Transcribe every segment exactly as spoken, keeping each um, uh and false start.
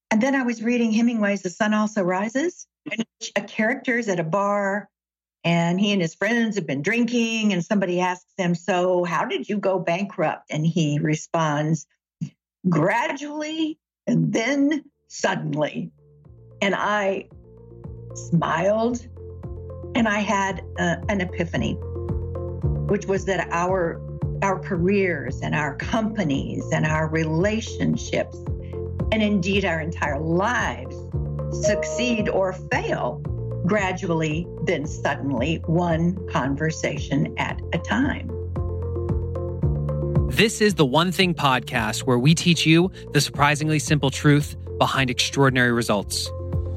And then I was reading Hemingway's The Sun Also Rises, and a character's at a bar and he and his friends have been drinking, and somebody asks him, so how did you go bankrupt? And he responds, gradually and then suddenly. And I smiled and I had uh, an epiphany, which was that our our careers and our companies and our relationships and indeed our entire lives succeed or fail gradually, then suddenly, one conversation at a time. This is the One Thing podcast, where we teach you the surprisingly simple truth behind extraordinary results.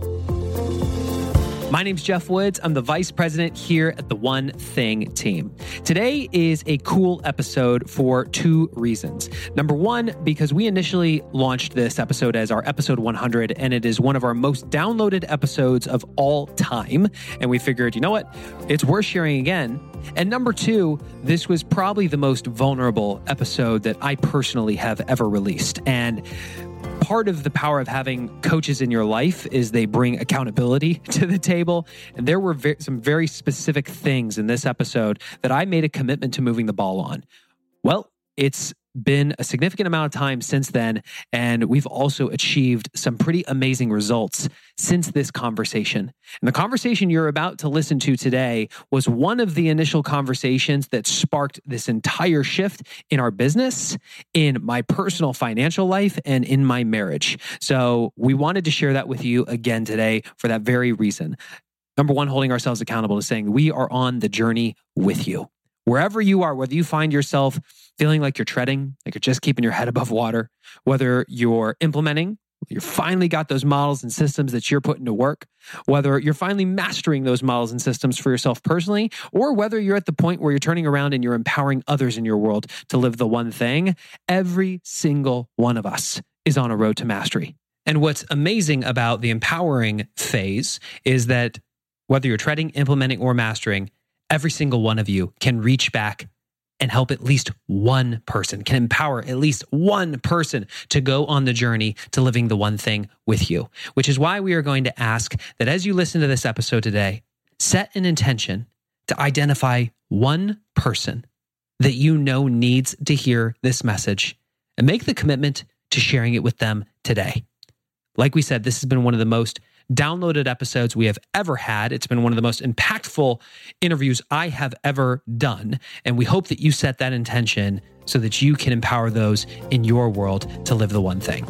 My name's Jeff Woods. I'm the vice president here at the One Thing team. Today is a cool episode for two reasons. Number one, because we initially launched this episode as our episode one hundred, and it is one of our most downloaded episodes of all time. And we figured, you know what? It's worth sharing again. And number two, this was probably the most vulnerable episode that I personally have ever released. And part of the power of having coaches in your life is they bring accountability to the table. And there were ve- some very specific things in this episode that I made a commitment to moving the ball on. Well, it's been a significant amount of time since then, and we've also achieved some pretty amazing results since this conversation. And the conversation you're about to listen to today was one of the initial conversations that sparked this entire shift in our business, in my personal financial life, and in my marriage. So we wanted to share that with you again today for that very reason. Number one, holding ourselves accountable to saying we are on the journey with you. Wherever you are, whether you find yourself feeling like you're treading, like you're just keeping your head above water, whether you're implementing, you finally got those models and systems that you're putting to work, whether you're finally mastering those models and systems for yourself personally, or whether you're at the point where you're turning around and you're empowering others in your world to live the one thing, every single one of us is on a road to mastery. And what's amazing about the empowering phase is that whether you're treading, implementing, or mastering, every single one of you can reach back and help at least one person, can empower at least one person to go on the journey to living the one thing with you, which is why we are going to ask that as you listen to this episode today, set an intention to identify one person that you know needs to hear this message and make the commitment to sharing it with them today. Like we said, this has been one of the most downloaded episodes we have ever had. It's been one of the most impactful interviews I have ever done. And we hope that you set that intention so that you can empower those in your world to live the one thing.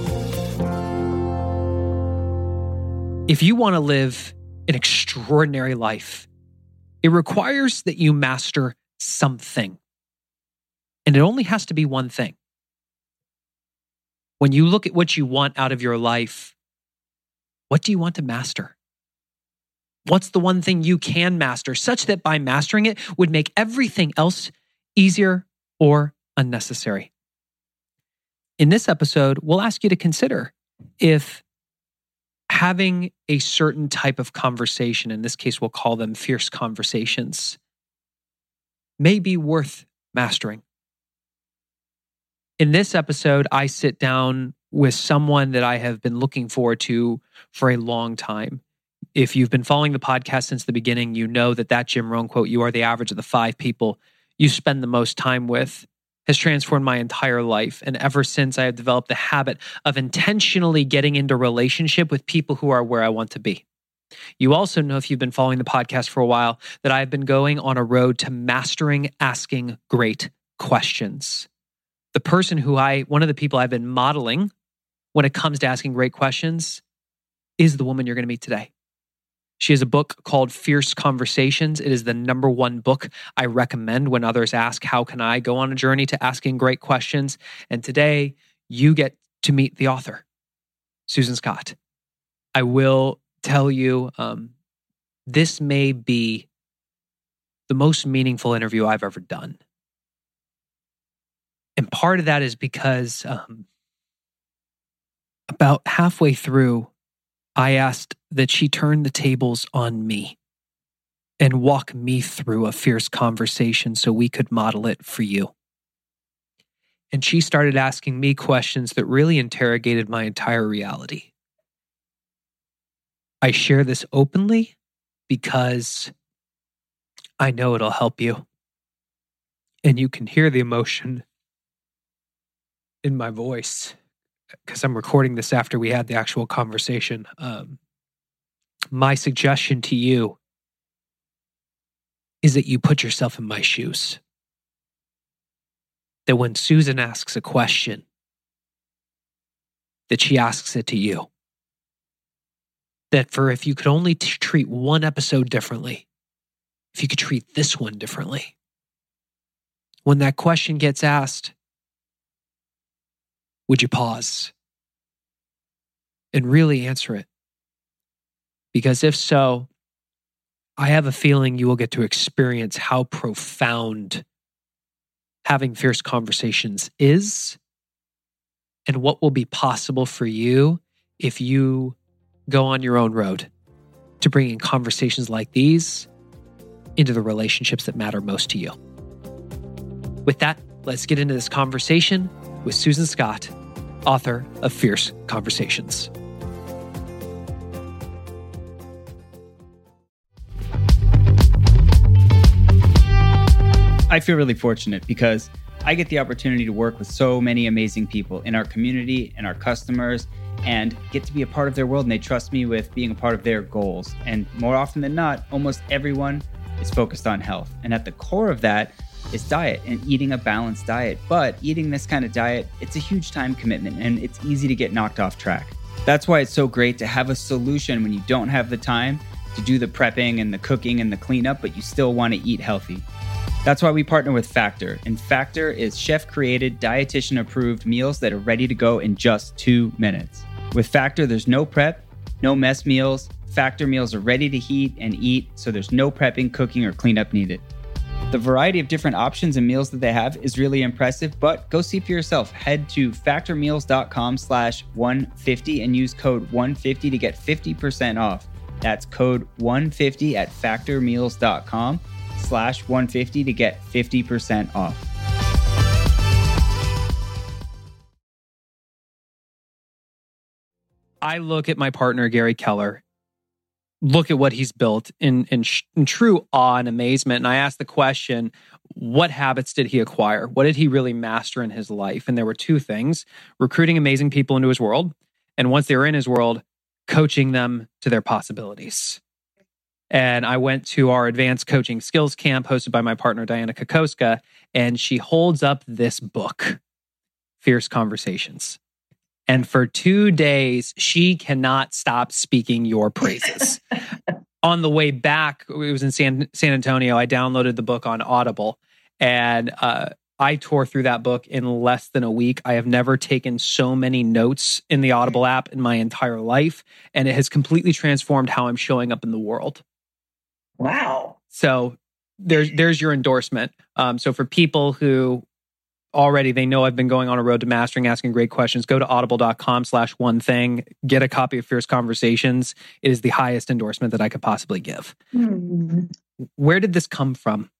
If you want to live an extraordinary life, it requires that you master something. And it only has to be one thing. When you look at what you want out of your life, what do you want to master? What's the one thing you can master such that by mastering it would make everything else easier or unnecessary? In this episode, we'll ask you to consider if having a certain type of conversation, in this case, we'll call them fierce conversations, may be worth mastering. In this episode, I sit down with someone that I have been looking forward to for a long time. If you've been following the podcast since the beginning, you know that that Jim Rohn quote, "You are the average of the five people you spend the most time with," has transformed my entire life. And ever since, I have developed the habit of intentionally getting into relationship with people who are where I want to be. You also know, if you've been following the podcast for a while, that I've been going on a road to mastering asking great questions. The person who I, one of the people I've been modeling when it comes to asking great questions is the woman you're going to meet today. She has a book called Fierce Conversations. It is the number one book I recommend when others ask, how can I go on a journey to asking great questions? And today you get to meet the author, Susan Scott. I will tell you, um, this may be the most meaningful interview I've ever done. And part of that is because um, about halfway through, I asked that she turn the tables on me and walk me through a fierce conversation so we could model it for you. And she started asking me questions that really interrogated my entire reality. I share this openly because I know it'll help you. And you can hear the emotion in my voice because I'm recording this after we had the actual conversation. Um, my suggestion to you is that you put yourself in my shoes. That when Susan asks a question, that she asks it to you. That for if you could only t- treat one episode differently, if you could treat this one differently, when that question gets asked, would you pause and really answer it? Because if so, I have a feeling you will get to experience how profound having fierce conversations is and what will be possible for you if you go on your own road to bringing conversations like these into the relationships that matter most to you. With that, let's get into this conversation with Susan Scott, author of Fierce Conversations. I feel really fortunate because I get the opportunity to work with so many amazing people in our community and our customers and get to be a part of their world, and they trust me with being a part of their goals. And more often than not, almost everyone is focused on health. And at the core of that is diet and eating a balanced diet. But eating this kind of diet, it's a huge time commitment and it's easy to get knocked off track. That's why it's so great to have a solution when you don't have the time to do the prepping and the cooking and the cleanup, but you still want to eat healthy. That's why we partner with Factor. And Factor is chef-created, dietitian-approved meals that are ready to go in just two minutes. With Factor, there's no prep, no mess meals. Factor meals are ready to heat and eat, so there's no prepping, cooking, or cleanup needed. The variety of different options and meals that they have is really impressive, but go see for yourself. Head to factormeals.com slash 150 and use code one fifty to get fifty percent off. That's code one fifty at factormeals.com slash 150 to get fifty percent off. I look at my partner, Gary Keller, look at what he's built in, in, sh- in true awe and amazement. And I asked the question, what habits did he acquire? What did he really master in his life? And there were two things: recruiting amazing people into his world. And once they were in his world, coaching them to their possibilities. And I went to our advanced coaching skills camp hosted by my partner, Diana Kokoska, and she holds up this book, Fierce Conversations. And for two days, she cannot stop speaking your praises. On the way back, it was in San, San Antonio, I downloaded the book on Audible, and uh, I tore through that book in less than a week. I have never taken so many notes in the Audible app in my entire life, and it has completely transformed how I'm showing up in the world. Wow. So there's there's your endorsement. Um, so for people who already, they know I've been going on a road to mastering, asking great questions, go to audible.com slash one thing, get a copy of Fierce Conversations. It is the highest endorsement that I could possibly give. Mm-hmm. Where did this come from?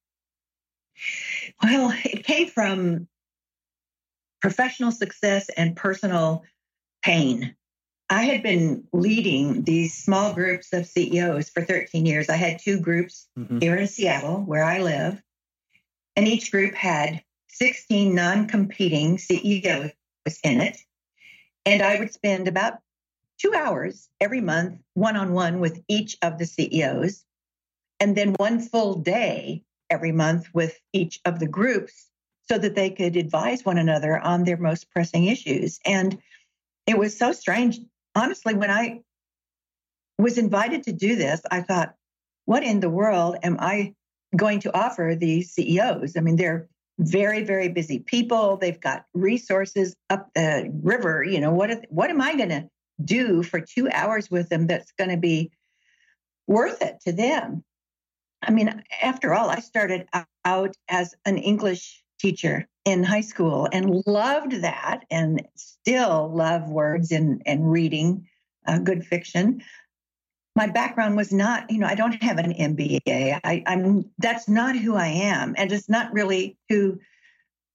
Well, it came from professional success and personal pain. I had been leading these small groups of C E Os for thirteen years. I had two groups mm-hmm. here in Seattle, where I live, and each group had sixteen non-competing C E Os in it. And I would spend about two hours every month, one-on-one with each of the C E Os, and then one full day every month with each of the groups so that they could advise one another on their most pressing issues. And it was so strange. Honestly, when I was invited to do this, I thought, what in the world am I going to offer these C E Os? I mean, they're very, very busy people. They've got resources up the river. You know, what, what am I going to do for two hours with them that's going to be worth it to them? I mean, after all, I started out as an English teacher in high school and loved that, and still love words and, and reading uh, good fiction. My background was not, you know, I don't have an M B A. I, I'm that's not who I am, and it's not really who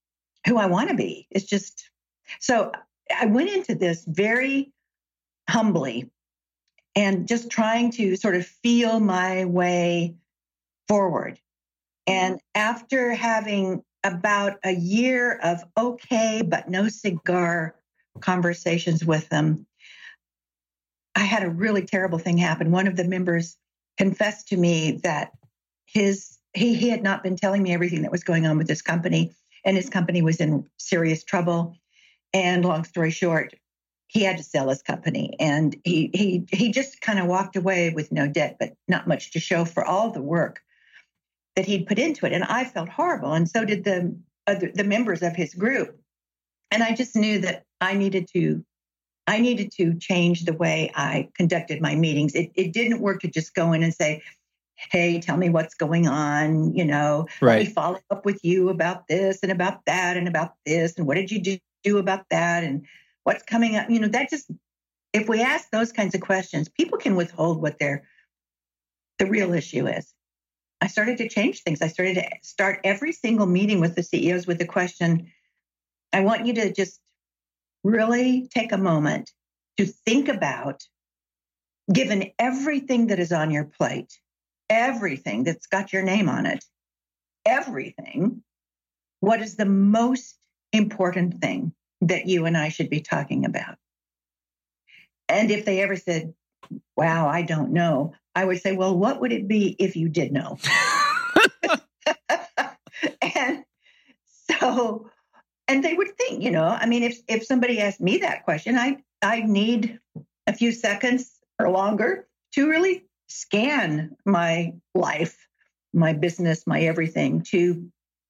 who I want to be. It's just, so I went into this very humbly and just trying to sort of feel my way forward. And after having about a year of okay, but no cigar conversations with them, I had a really terrible thing happen. One of the members confessed to me that his he, he had not been telling me everything that was going on with his company, and his company was in serious trouble. And long story short, he had to sell his company, and he he he just kind of walked away with no debt, but not much to show for all the work that he'd put into it. And I felt horrible, and so did the other, the members of his group. And I just knew that I needed to I needed to change the way I conducted my meetings. It it didn't work to just go in and say, hey, tell me what's going on, you know, right. Let me follow up with you about this and about that and about this, and what did you do, do about that, and what's coming up? You know, that just, if we ask those kinds of questions, people can withhold what their the real issue is. I started to change things. I started to start every single meeting with the C E Os with the question, I want you to just really take a moment to think about, given everything that is on your plate, everything that's got your name on it, everything, what is the most important thing that you and I should be talking about? And if they ever said, wow, I don't know, I would say, well, what would it be if you did know? And so, and they would think, you know, I mean, if if somebody asked me that question, I I need a few seconds or longer to really scan my life, my business, my everything, to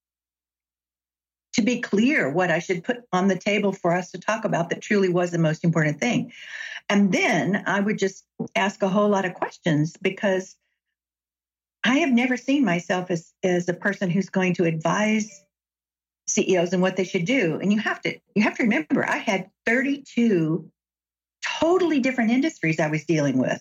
to be clear what I should put on the table for us to talk about that truly was the most important thing. And then I would just ask a whole lot of questions, because I have never seen myself as, as a person who's going to advise C E Os on what they should do. And you have to you have to remember, I had thirty-two totally different industries I was dealing with.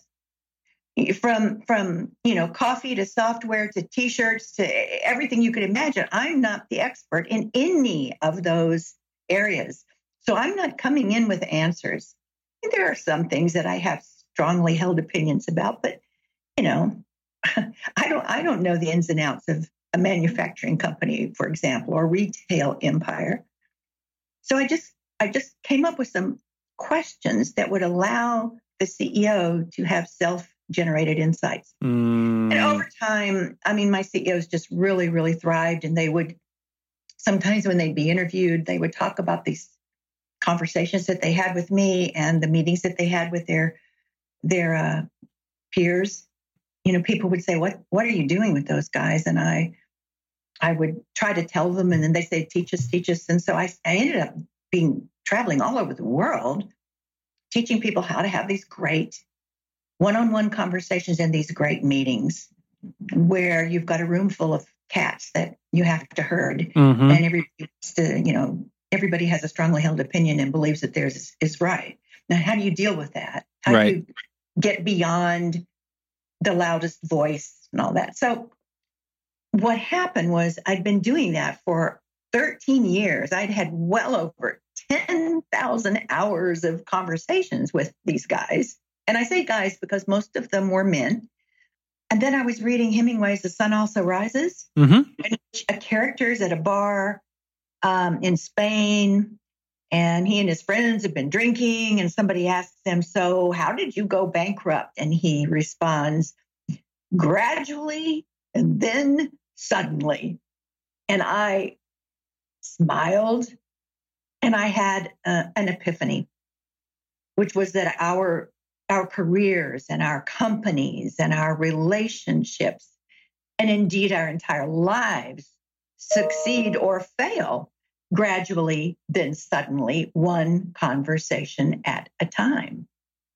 From, from, you know, coffee to software to T-shirts to everything you could imagine. I'm not the expert in any of those areas. So I'm not coming in with answers. And there are some things that I have strongly held opinions about, but, you know, I don't, I don't know the ins and outs of a manufacturing company, for example, or retail empire. So I just, I just came up with some questions that would allow the C E O to have self generated insights. Mm. And over time, I mean, my C E Os just really, really thrived. And they would, sometimes when they'd be interviewed, they would talk about these conversations that they had with me and the meetings that they had with their, their uh, peers. You know, people would say, what, what are you doing with those guys? And I, I would try to tell them, and then they say, teach us, teach us. And so I, I ended up being traveling all over the world, teaching people how to have these great one-on-one conversations in these great meetings where you've got a room full of cats that you have to herd. Mm-hmm. And everybody, to, you know, everybody has a strongly held opinion and believes that theirs is, is right. Now, how do you deal with that? How right. do you get beyond the loudest voice and all that? So what happened was I'd been doing that for thirteen years. I'd had well over ten thousand hours of conversations with these guys. And I say guys because most of them were men. And then I was reading Hemingway's The Sun Also Rises. Mm-hmm. And a character is at a bar um, in Spain, and he and his friends have been drinking, and somebody asks him, so how did you go bankrupt? And he responds, gradually and then suddenly. And I smiled, and I had uh, an epiphany, which was that our our careers and our companies and our relationships, and indeed our entire lives, succeed or fail gradually, then suddenly, one conversation at a time.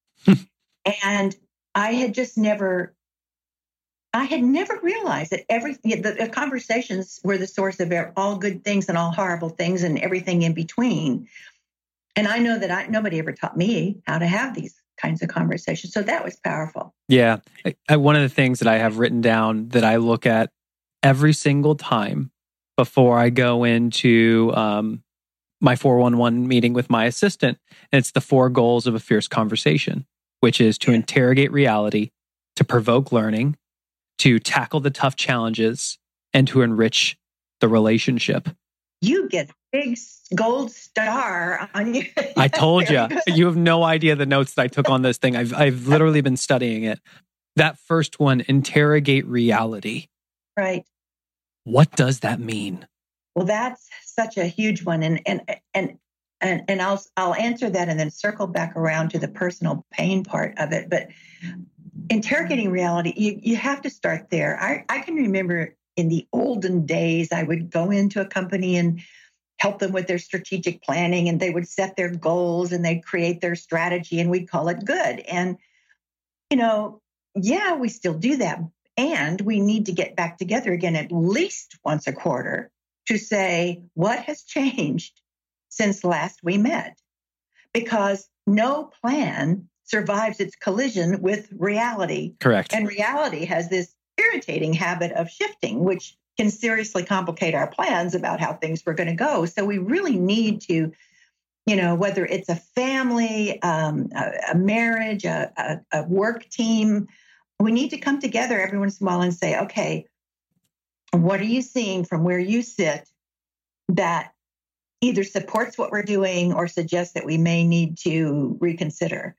And I had just never, I had never realized that every the, the conversations were the source of all good things and all horrible things and everything in between. And I know that I, nobody ever taught me how to have these kinds of conversations. So that was powerful. Yeah. I, I, one of the things that I have written down that I look at every single time before I go into um, my four one one meeting with my assistant. And it's the four goals of a fierce conversation, which is to interrogate reality, to provoke learning, to tackle the tough challenges, and to enrich the relationship. You get a big gold star on you. I told you. You have no idea the notes that I took on this thing. I've I've literally been studying it. That first one, interrogate reality. Right. What does that mean? Well, that's such a huge one. And and and and, and I'll I'll answer that and then circle back around to the personal pain part of it. But interrogating reality, you, you have to start there. I, I can remember in the olden days, I would go into a company and help them with their strategic planning, and they would set their goals and they'd create their strategy, and we'd call it good. And, you know, yeah, we still do that. And we need to get back together again at least once a quarter to say, what has changed since last we met? Because no plan survives its collision with reality. Correct. And reality has this irritating habit of shifting, which can seriously complicate our plans about how things were going to go. So we really need to, you know, whether it's a family, um, a, a marriage, a, a, a work team, we need to come together every once in a while and say, okay, what are you seeing from where you sit that either supports what we're doing or suggests that we may need to reconsider?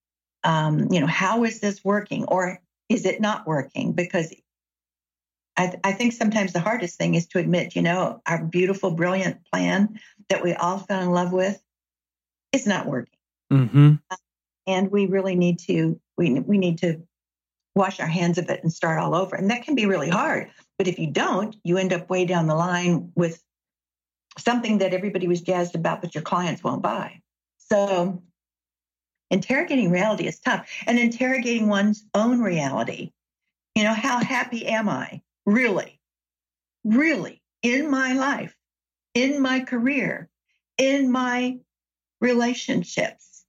Um, you know, how is this working, or is it not working? Because I, th- I think sometimes the hardest thing is to admit, you know, our beautiful, brilliant plan that we all fell in love with is not working. Mm-hmm. Uh, and we really need to, we we need to wash our hands of it and start all over. And that can be really hard. But if you don't, you end up way down the line with something that everybody was jazzed about, but your clients won't buy. So interrogating reality is tough, and interrogating one's own reality. You know, how happy am I really, really in my life, in my career, in my relationships?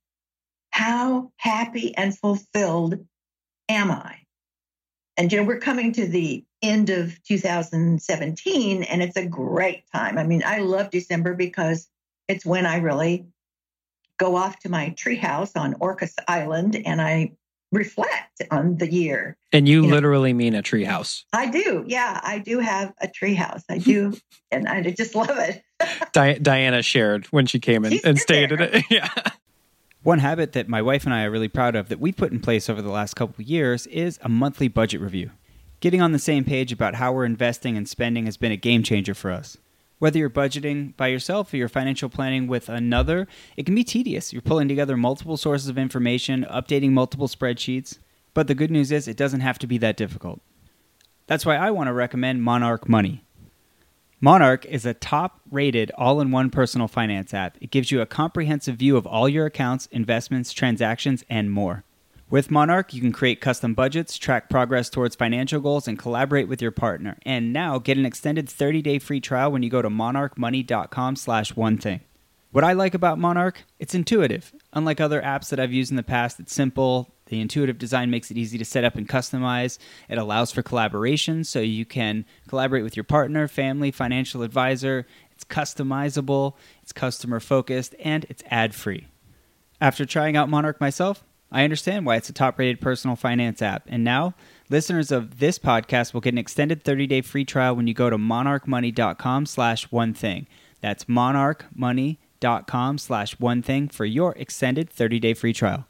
How happy and fulfilled am I? And, you know, we're coming to the end of two thousand seventeen, and it's a great time. I mean, I love December because it's when I really go off to my treehouse on Orcas Island and I reflect on the year. And you, you literally know, mean a treehouse. I do. Yeah, I do have a treehouse. I do. And I just love it. Di- Diana shared when she came in and stayed in it. Yeah. One habit that my wife and I are really proud of that we put in place over the last couple of years is a monthly budget review. Getting on the same page about how we're investing and spending has been a game changer for us. Whether you're budgeting by yourself or you're financial planning with another, it can be tedious. You're pulling together multiple sources of information, updating multiple spreadsheets. But the good news is it doesn't have to be that difficult. That's why I want to recommend Monarch Money. Monarch is a top-rated all-in-one personal finance app. It gives you a comprehensive view of all your accounts, investments, transactions, and more. With Monarch, you can create custom budgets, track progress towards financial goals, and collaborate with your partner. And now, get an extended thirty-day free trial when you go to monarchmoney.com slash one thing. What I like about Monarch, it's intuitive. Unlike other apps that I've used in the past, it's simple. The intuitive design makes it easy to set up and customize. It allows for collaboration, so you can collaborate with your partner, family, financial advisor. It's customizable, it's customer-focused, and it's ad-free. After trying out Monarch myself, I understand why it's a top-rated personal finance app. And now, listeners of this podcast will get an extended thirty-day free trial when you go to monarchmoney.com slash one thing. That's monarchmoney.com slash one thing for your extended thirty-day free trial.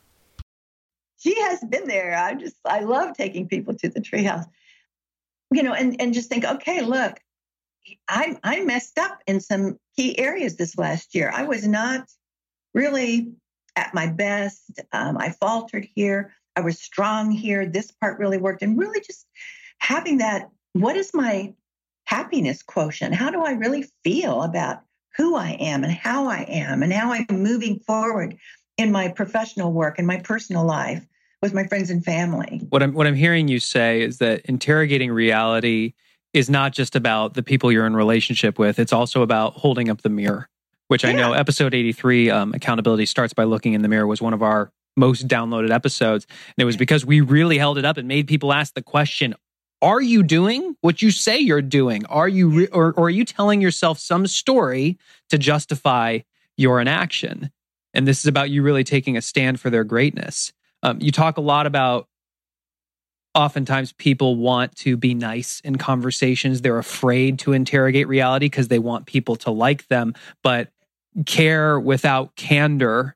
She has been there. I just, I love taking people to the treehouse, you know, and, and just think, okay, look, I, I messed up in some key areas this last year. I was not really at my best. Um, I faltered here. I was strong here. This part really worked. And really just having that, what is my happiness quotient? How do I really feel about who I am and how I am and how I'm moving forward in my professional work and my personal life with my friends and family? What I'm, what I'm hearing you say is that interrogating reality is not just about the people you're in relationship with. It's also about holding up the mirror. Which I know episode eighty-three, um, Accountability Starts by Looking in the Mirror, was one of our most downloaded episodes. And it was because we really held it up and made people ask the question, are you doing what you say you're doing? Are you re- or, or are you telling yourself some story to justify you're in action. And this is about you really taking a stand for their greatness. Um, you talk a lot about oftentimes people want to be nice in conversations. They're afraid to interrogate reality because they want people to like them. But care without candor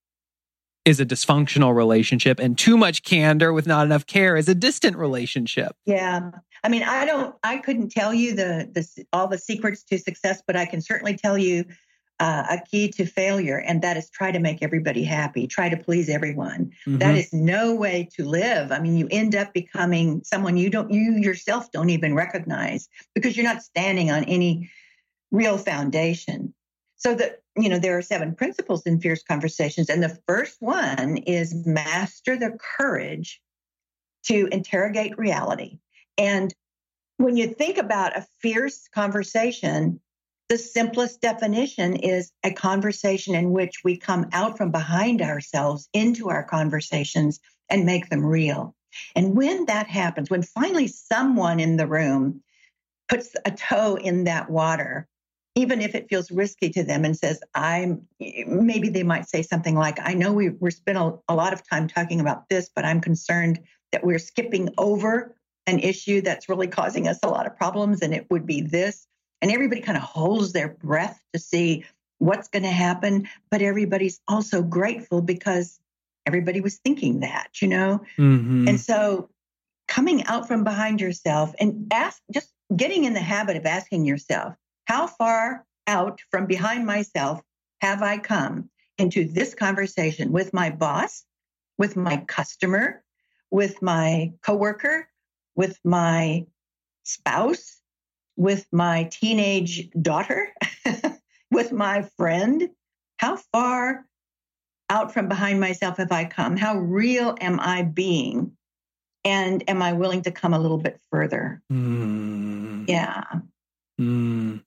is a dysfunctional relationship, and too much candor with not enough care is a distant relationship. Yeah. I mean, I don't, I couldn't tell you the, the all the secrets to success, but I can certainly tell you uh, a key to failure, and that is try to make everybody happy, try to please everyone. Mm-hmm. That is no way to live. I mean, you end up becoming someone you don't, you yourself don't even recognize because you're not standing on any real foundation. So that, you know, there are seven principles in fierce conversations. And the first one is master the courage to interrogate reality. And when you think about a fierce conversation, the simplest definition is a conversation in which we come out from behind ourselves into our conversations and make them real. And when that happens, when finally someone in the room puts a toe in that water, even if it feels risky to them, and says, I'm, maybe they might say something like, I know we, we're spent a, a lot of time talking about this, but I'm concerned that we're skipping over an issue that's really causing us a lot of problems, and it would be this. And everybody kind of holds their breath to see what's going to happen, but everybody's also grateful because everybody was thinking that, you know? Mm-hmm. And so coming out from behind yourself and ask, just getting in the habit of asking yourself, how far out from behind myself have I come into this conversation with my boss, with my customer, with my coworker, with my spouse, with my teenage daughter, with my friend? How far out from behind myself have I come? How real am I being? And am I willing to come a little bit further? Mm. Yeah. Mm.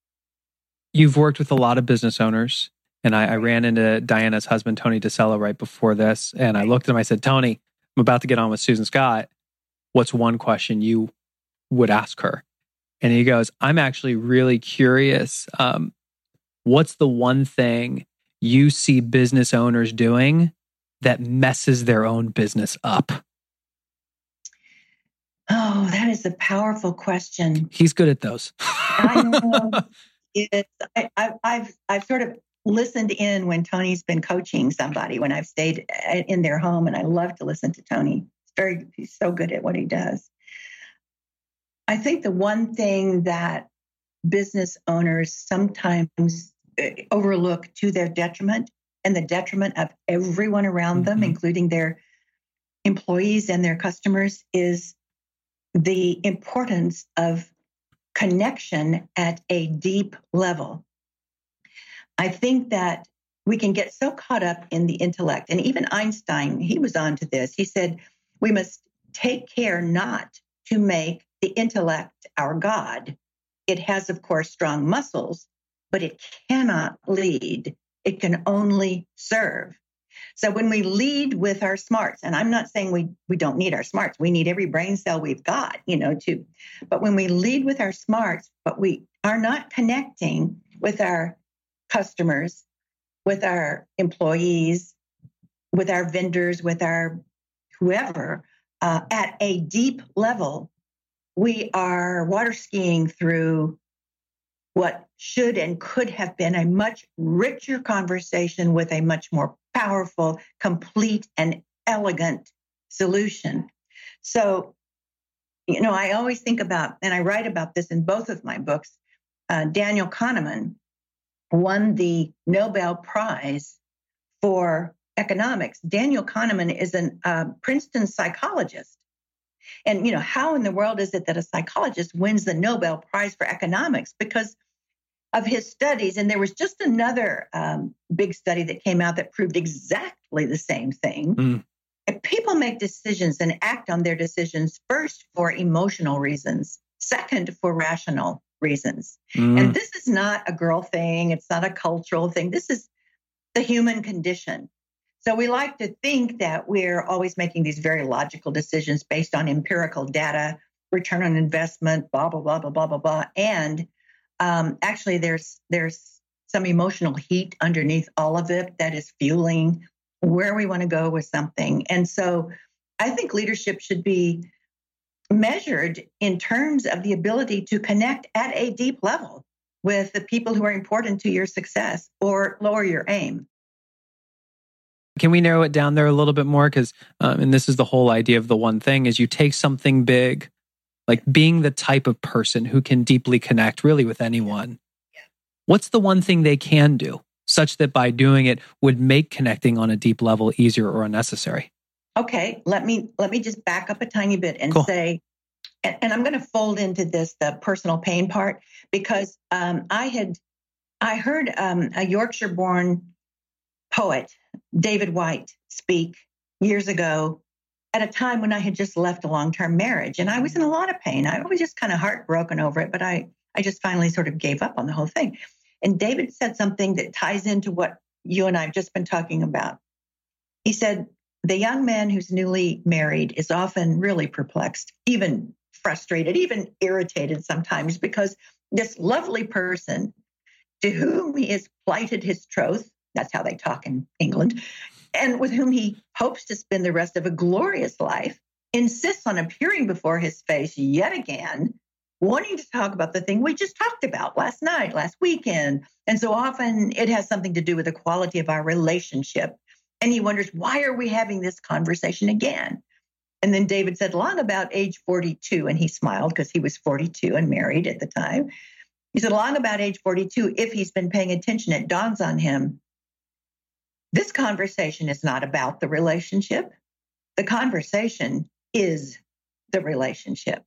You've worked with a lot of business owners, and I, I ran into Diana's husband, Tony DeCello, right before this, and I looked at him, I said, Tony, I'm about to get on with Susan Scott. What's one question you would ask her? And he goes, I'm actually really curious. Um, what's the one thing you see business owners doing that messes their own business up? Oh, that is a powerful question. He's good at those. I know. It's, I, I, I've I've sort of listened in when Tony's been coaching somebody, when I've stayed in their home, and I love to listen to Tony. He's very he's so good at what he does. I think the one thing that business owners sometimes overlook to their detriment and the detriment of everyone around mm-hmm. them, including their employees and their customers, is the importance of connection at a deep level. I think that we can get so caught up in the intellect. And even Einstein, he was on to this. He said, we must take care not to make the intellect our God. It has, of course, strong muscles, but it cannot lead. It can only serve. So when we lead with our smarts, and I'm not saying we, we don't need our smarts, we need every brain cell we've got, you know, to, but when we lead with our smarts, but we are not connecting with our customers, with our employees, with our vendors, with our whoever, uh, at a deep level, we are water skiing through what should and could have been a much richer conversation with a much more powerful, complete, and elegant solution. So, you know, I always think about, and I write about this in both of my books, uh, Daniel Kahneman won the Nobel Prize for economics. Daniel Kahneman is a uh, Princeton psychologist. And, you know, how in the world is it that a psychologist wins the Nobel Prize for economics? Because of his studies. And there was just another um, big study that came out that proved exactly the same thing. Mm. If people make decisions and act on their decisions, first for emotional reasons, second for rational reasons. Mm. And this is not a girl thing. It's not a cultural thing. This is the human condition. So we like to think that we're always making these very logical decisions based on empirical data, return on investment, blah, blah, blah, blah, blah, blah, blah. And Um, actually, there's there's some emotional heat underneath all of it that is fueling where we want to go with something. And so I think leadership should be measured in terms of the ability to connect at a deep level with the people who are important to your success or lower your aim. Can we narrow it down there a little bit more? Because, um, and this is the whole idea of the one thing, is you take something big, like being the type of person who can deeply connect really with anyone. Yeah. What's the one thing they can do such that by doing it would make connecting on a deep level easier or unnecessary? Okay, let me let me just back up a tiny bit and Cool. say, and, and I'm going to fold into this the personal pain part, because um, I had I heard um, a Yorkshire-born poet, David Whyte, speak years ago at a time when I had just left a long-term marriage, and I was in a lot of pain. I was just kind of heartbroken over it, but I I just finally sort of gave up on the whole thing. And David said something that ties into what you and I have just been talking about. He said, the young man who's newly married is often really perplexed, even frustrated, even irritated sometimes, because this lovely person to whom he has plighted his troth, that's how they talk in England, and with whom he hopes to spend the rest of a glorious life, insists on appearing before his face yet again, wanting to talk about the thing we just talked about last night, last weekend. And so often it has something to do with the quality of our relationship. And he wonders, why are we having this conversation again? And then David said, long about age forty-two, and he smiled because he was forty-two and married at the time. He said, long about age forty-two, if he's been paying attention, it dawns on him, this conversation is not about the relationship. The conversation is the relationship.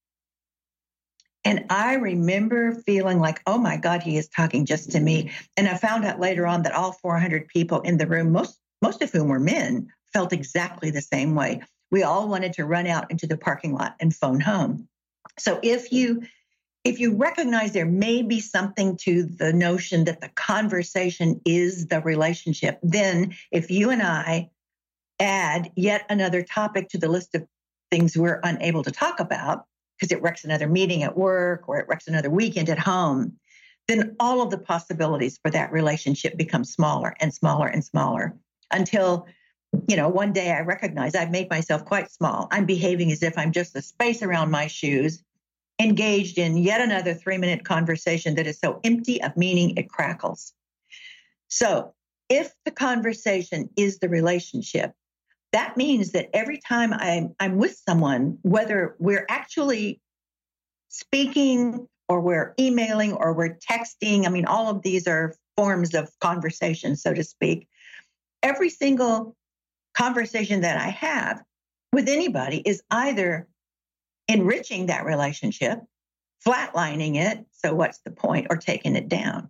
And I remember feeling like, oh my God, he is talking just to me. And I found out later on that all four hundred people in the room, most most of whom were men, felt exactly the same way. We all wanted to run out into the parking lot and phone home. So if you if you recognize there may be something to the notion that the conversation is the relationship, then if you and I add yet another topic to the list of things we're unable to talk about, because it wrecks another meeting at work or it wrecks another weekend at home, then all of the possibilities for that relationship become smaller and smaller and smaller until, you know, one day I recognize I've made myself quite small. I'm behaving as if I'm just the space around my shoes, engaged in yet another three-minute conversation that is so empty of meaning it crackles. So if the conversation is the relationship, that means that every time I'm, I'm with someone, whether we're actually speaking or we're emailing or we're texting, I mean, all of these are forms of conversation, so to speak. Every single conversation that I have with anybody is either enriching that relationship, flatlining it, so what's the point, or taking it down.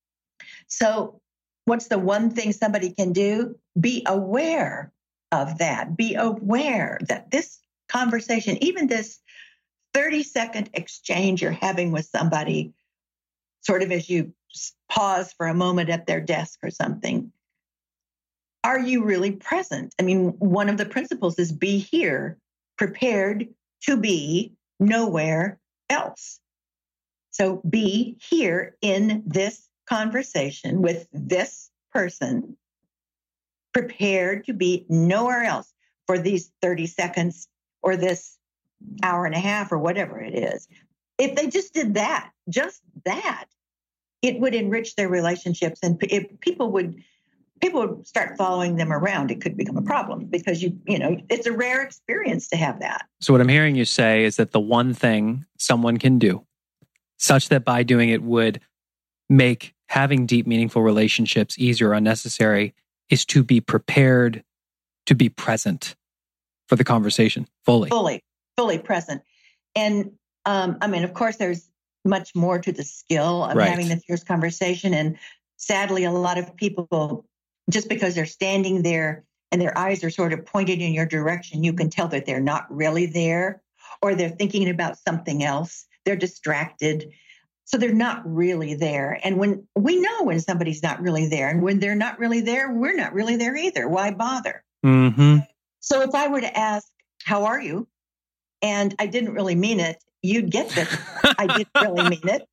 So what's the one thing somebody can do? Be aware of that. Be aware that this conversation, even this thirty second exchange you're having with somebody, sort of as you pause for a moment at their desk or something, are you really present? I mean, one of the principles is be here, prepared to be nowhere else. So be here in this conversation with this person, prepared to be nowhere else for these thirty seconds or this hour and a half or whatever it is. If they just did that, just that, it would enrich their relationships, and if people would people would start following them around. It could become a problem because you you know it's a rare experience to have that. So what I'm hearing you say is that the one thing someone can do, such that by doing it would make having deep, meaningful relationships easier or unnecessary, is to be prepared to be present for the conversation fully. Fully, fully present. And um, I mean, of course, there's much more to the skill of Right. having the fierce conversation. And sadly, a lot of people, just because they're standing there and their eyes are sort of pointed in your direction, you can tell that they're not really there, or they're thinking about something else. They're distracted. So they're not really there. And when we know when somebody's not really there, and when they're not really there, we're not really there either. Why bother? Mm-hmm. So if I were to ask, how are you? And I didn't really mean it, you'd get that I didn't really mean it.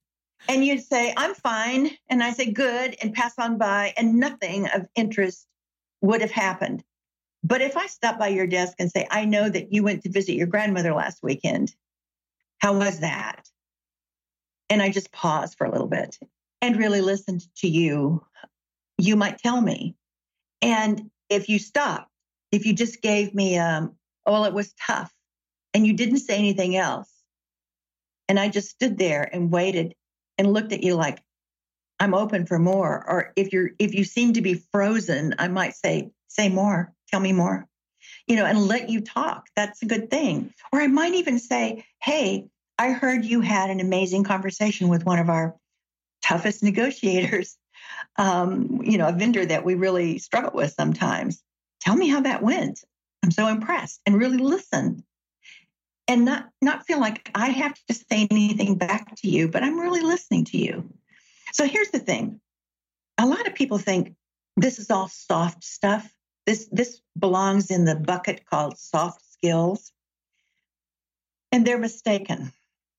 And you'd say, I'm fine. And I say, good, and pass on by, and nothing of interest would have happened. But if I stop by your desk and say, I know that you went to visit your grandmother last weekend, how was that? And I just pause for a little bit and really listened to you, you might tell me. And if you stopped, if you just gave me, um, oh, well, it was tough, and you didn't say anything else, and I just stood there and waited and looked at you like, I'm open for more. Or if you're, if you seem to be frozen, I might say, say more, tell me more, you know, and let you talk. That's a good thing. Or I might even say, hey, I heard you had an amazing conversation with one of our toughest negotiators, um, you know, a vendor that we really struggle with sometimes. Tell me how that went. I'm so impressed, and really listen. And not, not feel like I have to say anything back to you, but I'm really listening to you. So here's the thing. A lot of people think this is all soft stuff. This, this belongs in the bucket called soft skills. And they're mistaken.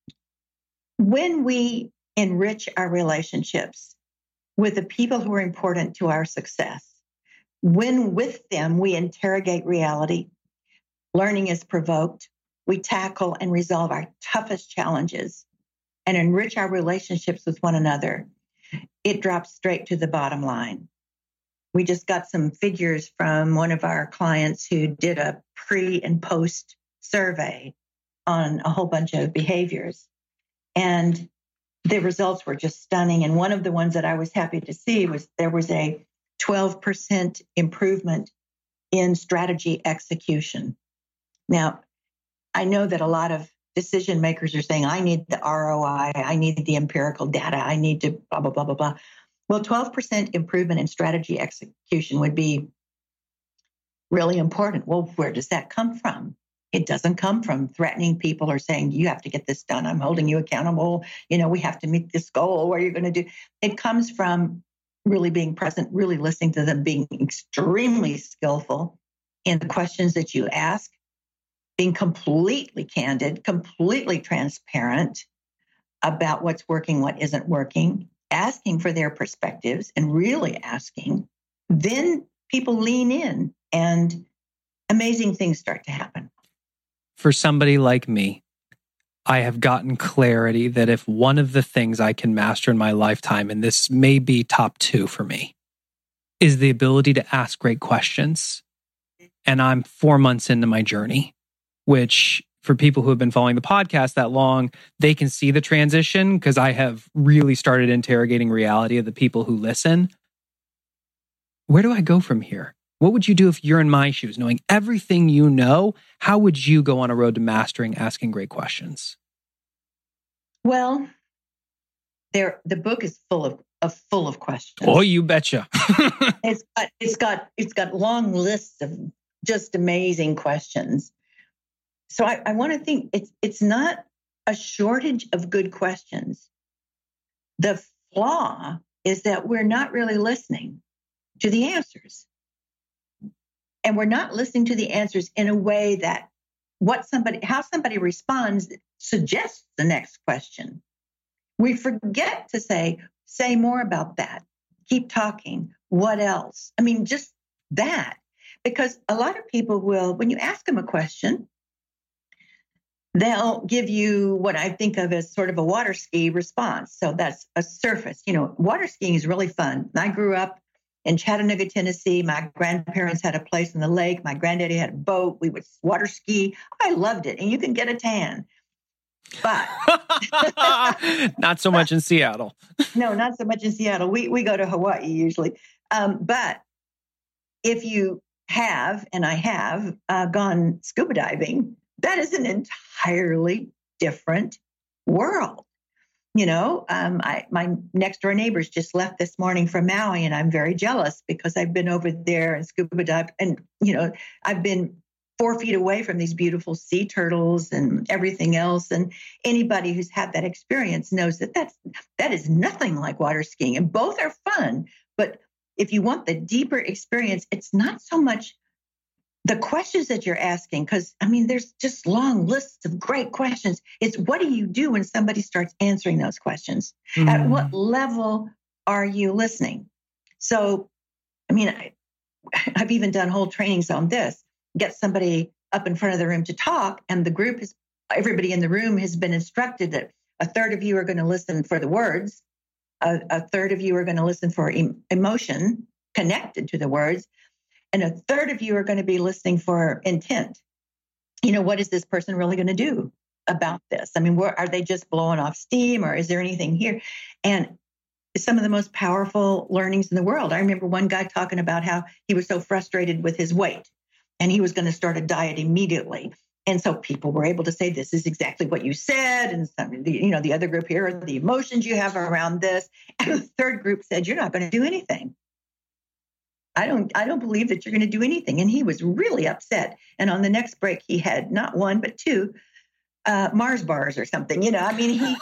When we enrich our relationships with the people who are important to our success, when with them we interrogate reality, learning is provoked, we tackle and resolve our toughest challenges and enrich our relationships with one another, it drops straight to the bottom line. We just got some figures from one of our clients who did a pre and post survey on a whole bunch of behaviors. And the results were just stunning. And one of the ones that I was happy to see was there was a twelve percent improvement in strategy execution. Now, I know that a lot of decision makers are saying, I need the R O I, I need the empirical data, I need to blah, blah, blah, blah, blah. Well, twelve percent improvement in strategy execution would be really important. Well, where does that come from? It doesn't come from threatening people or saying, you have to get this done, I'm holding you accountable, you know, we have to meet this goal, what are you going to do? It comes from really being present, really listening to them, being extremely skillful in the questions that you ask, being completely candid, completely transparent about what's working, what isn't working, asking for their perspectives and really asking. Then people lean in and amazing things start to happen. For somebody like me, I have gotten clarity that if one of the things I can master in my lifetime, and this may be top two for me, is the ability to ask great questions. And I'm four months into my journey, which for people who have been following the podcast that long, they can see the transition because I have really started interrogating reality of the people who listen. Where do I go from here? What would you do if you're in my shoes, knowing everything you know? How would you go on a road to mastering asking great questions? Well, there the book is full of, of full of questions. Oh, you betcha. it's got it's got it's got long lists of just amazing questions. So I, I want to think it's it's not a shortage of good questions. The flaw is that we're not really listening to the answers. And we're not listening to the answers in a way that what somebody, how somebody responds suggests the next question. We forget to say, say more about that. Keep talking. What else? I mean, just that. Because a lot of people will, when you ask them a question, they'll give you what I think of as sort of a water ski response. So that's a surface. You know, water skiing is really fun. I grew up in Chattanooga, Tennessee. My grandparents had a place in the lake. My granddaddy had a boat. We would water ski. I loved it. And you can get a tan. But not so much in Seattle. No, not so much in Seattle. We we go to Hawaii usually. Um, but if you have, and I have, uh, gone scuba diving, that is an entirely different world. You know, um, I, my next door neighbors just left this morning from Maui, and I'm very jealous because I've been over there and scuba dived, and you know, I've been four feet away from these beautiful sea turtles and everything else. And anybody who's had that experience knows that that's that is nothing like water skiing, and both are fun. But if you want the deeper experience, it's not so much the questions that you're asking, because I mean, there's just long lists of great questions. It's what do you do when somebody starts answering those questions? Mm. At what level are you listening? So, I mean, I, I've even done whole trainings on this. Get somebody up in front of the room to talk, and the group is, everybody in the room has been instructed that a third of you are going to listen for the words, a, a third of you are going to listen for em- emotion connected to the words, and a third of you are going to be listening for intent. You know, what is this person really going to do about this? I mean, where, are they just blowing off steam, or is there anything here? And some of the most powerful learnings in the world. I remember one guy talking about how he was so frustrated with his weight and he was going to start a diet immediately. And so people were able to say, this is exactly what you said. And some, you know, the other group here are the emotions you have around this. And the third group said, you're not going to do anything. I don't, I don't believe that you're going to do anything. And he was really upset. And on the next break, he had not one, but two uh, Mars bars or something, you know, I mean, he,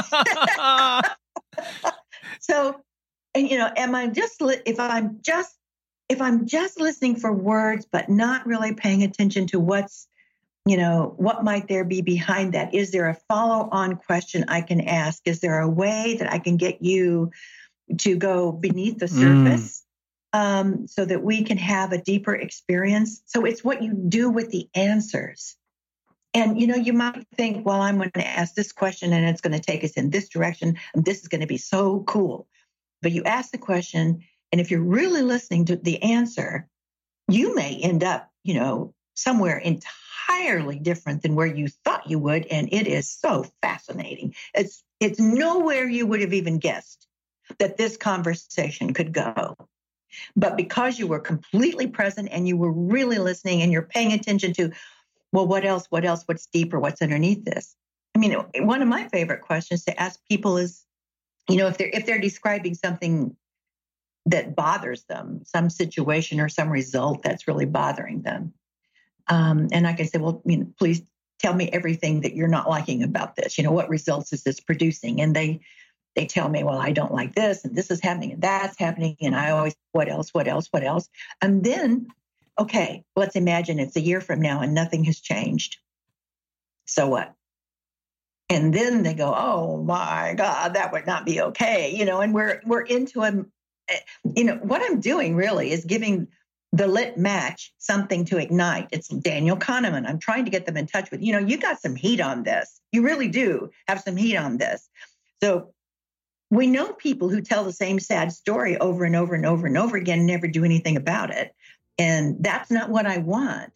so, and you know, am I just, li- if I'm just, if I'm just listening for words, but not really paying attention to what's, you know, what might there be behind that? Is there a follow-on question I can ask? Is there a way that I can get you to go beneath the surface? Mm. Um, so that we can have a deeper experience. So it's what you do with the answers. And, you know, you might think, well, I'm going to ask this question and it's going to take us in this direction. And this is going to be so cool. But you ask the question, and if you're really listening to the answer, you may end up, you know, somewhere entirely different than where you thought you would. And it is so fascinating. It's, it's nowhere you would have even guessed that this conversation could go. But because you were completely present and you were really listening and you're paying attention to, well, what else, what else, what's deeper, what's underneath this? I mean, one of my favorite questions to ask people is, you know, if they're, if they're describing something that bothers them, some situation or some result that's really bothering them. Um, and I can say, well, you know, please tell me everything that you're not liking about this. You know, what results is this producing? And they, They tell me, well, I don't like this, and this is happening, and that's happening. And I always, what else, what else, what else? And then, okay, let's imagine it's a year from now and nothing has changed. So what? And then they go, oh my God, that would not be okay. You know, and we're, we're into a, you know, what I'm doing really is giving the lit match something to ignite. It's Daniel Kahneman. I'm trying to get them in touch with, you know, you got some heat on this. You really do have some heat on this. So we know people who tell the same sad story over and over and over and over again, and never do anything about it. And that's not what I want.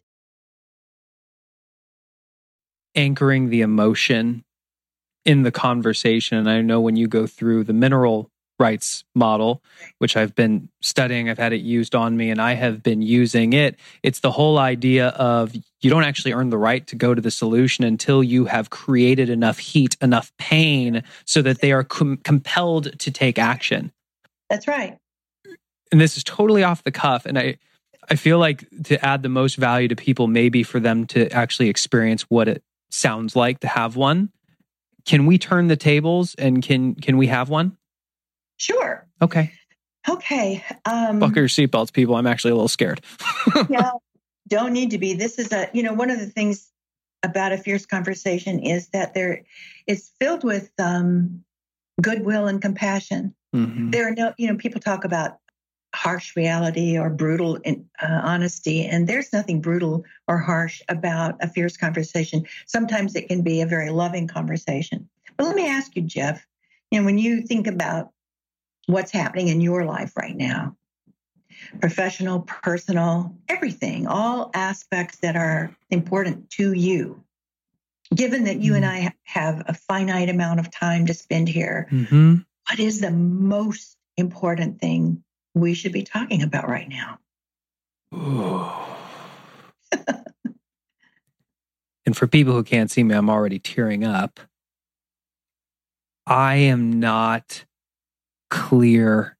Anchoring the emotion in the conversation. And I know when you go through the mineral rights model, which I've been studying, I've had it used on me and I have been using it. It's the whole idea of you don't actually earn the right to go to the solution until you have created enough heat, enough pain so that they are com- compelled to take action. That's right. And this is totally off the cuff. And I, I feel like to add the most value to people, maybe for them to actually experience what it sounds like to have one. Can we turn the tables and can can we have one? Sure. Okay. Okay. Um, Buckle your seatbelts, people. I'm actually a little scared. Yeah, don't need to be. This is a, you know, one of the things about a fierce conversation is that there it's filled with um, goodwill and compassion. Mm-hmm. There are no, you know, people talk about harsh reality or brutal in, uh, honesty, and there's nothing brutal or harsh about a fierce conversation. Sometimes it can be a very loving conversation. But let me ask you, Jeff, you know, when you think about what's happening in your life right now, professional, personal, everything, all aspects that are important to you, given that you mm-hmm. and I have a finite amount of time to spend here, mm-hmm. what is the most important thing we should be talking about right now? And for people who can't see me, I'm already tearing up. I am not clear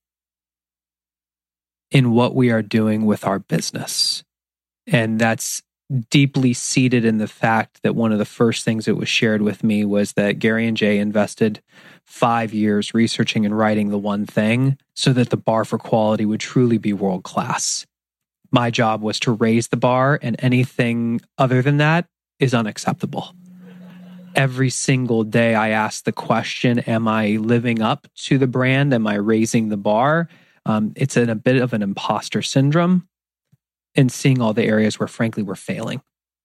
in what we are doing with our business. And that's deeply seated in the fact that one of the first things that was shared with me was that Gary and Jay invested five years researching and writing the one thing so that the bar for quality would truly be world class. My job was to raise the bar, and anything other than that is unacceptable. Every single day I ask the question, am I living up to the brand? Am I raising the bar? Um, it's in a bit of an imposter syndrome and seeing all the areas where, frankly, we're failing.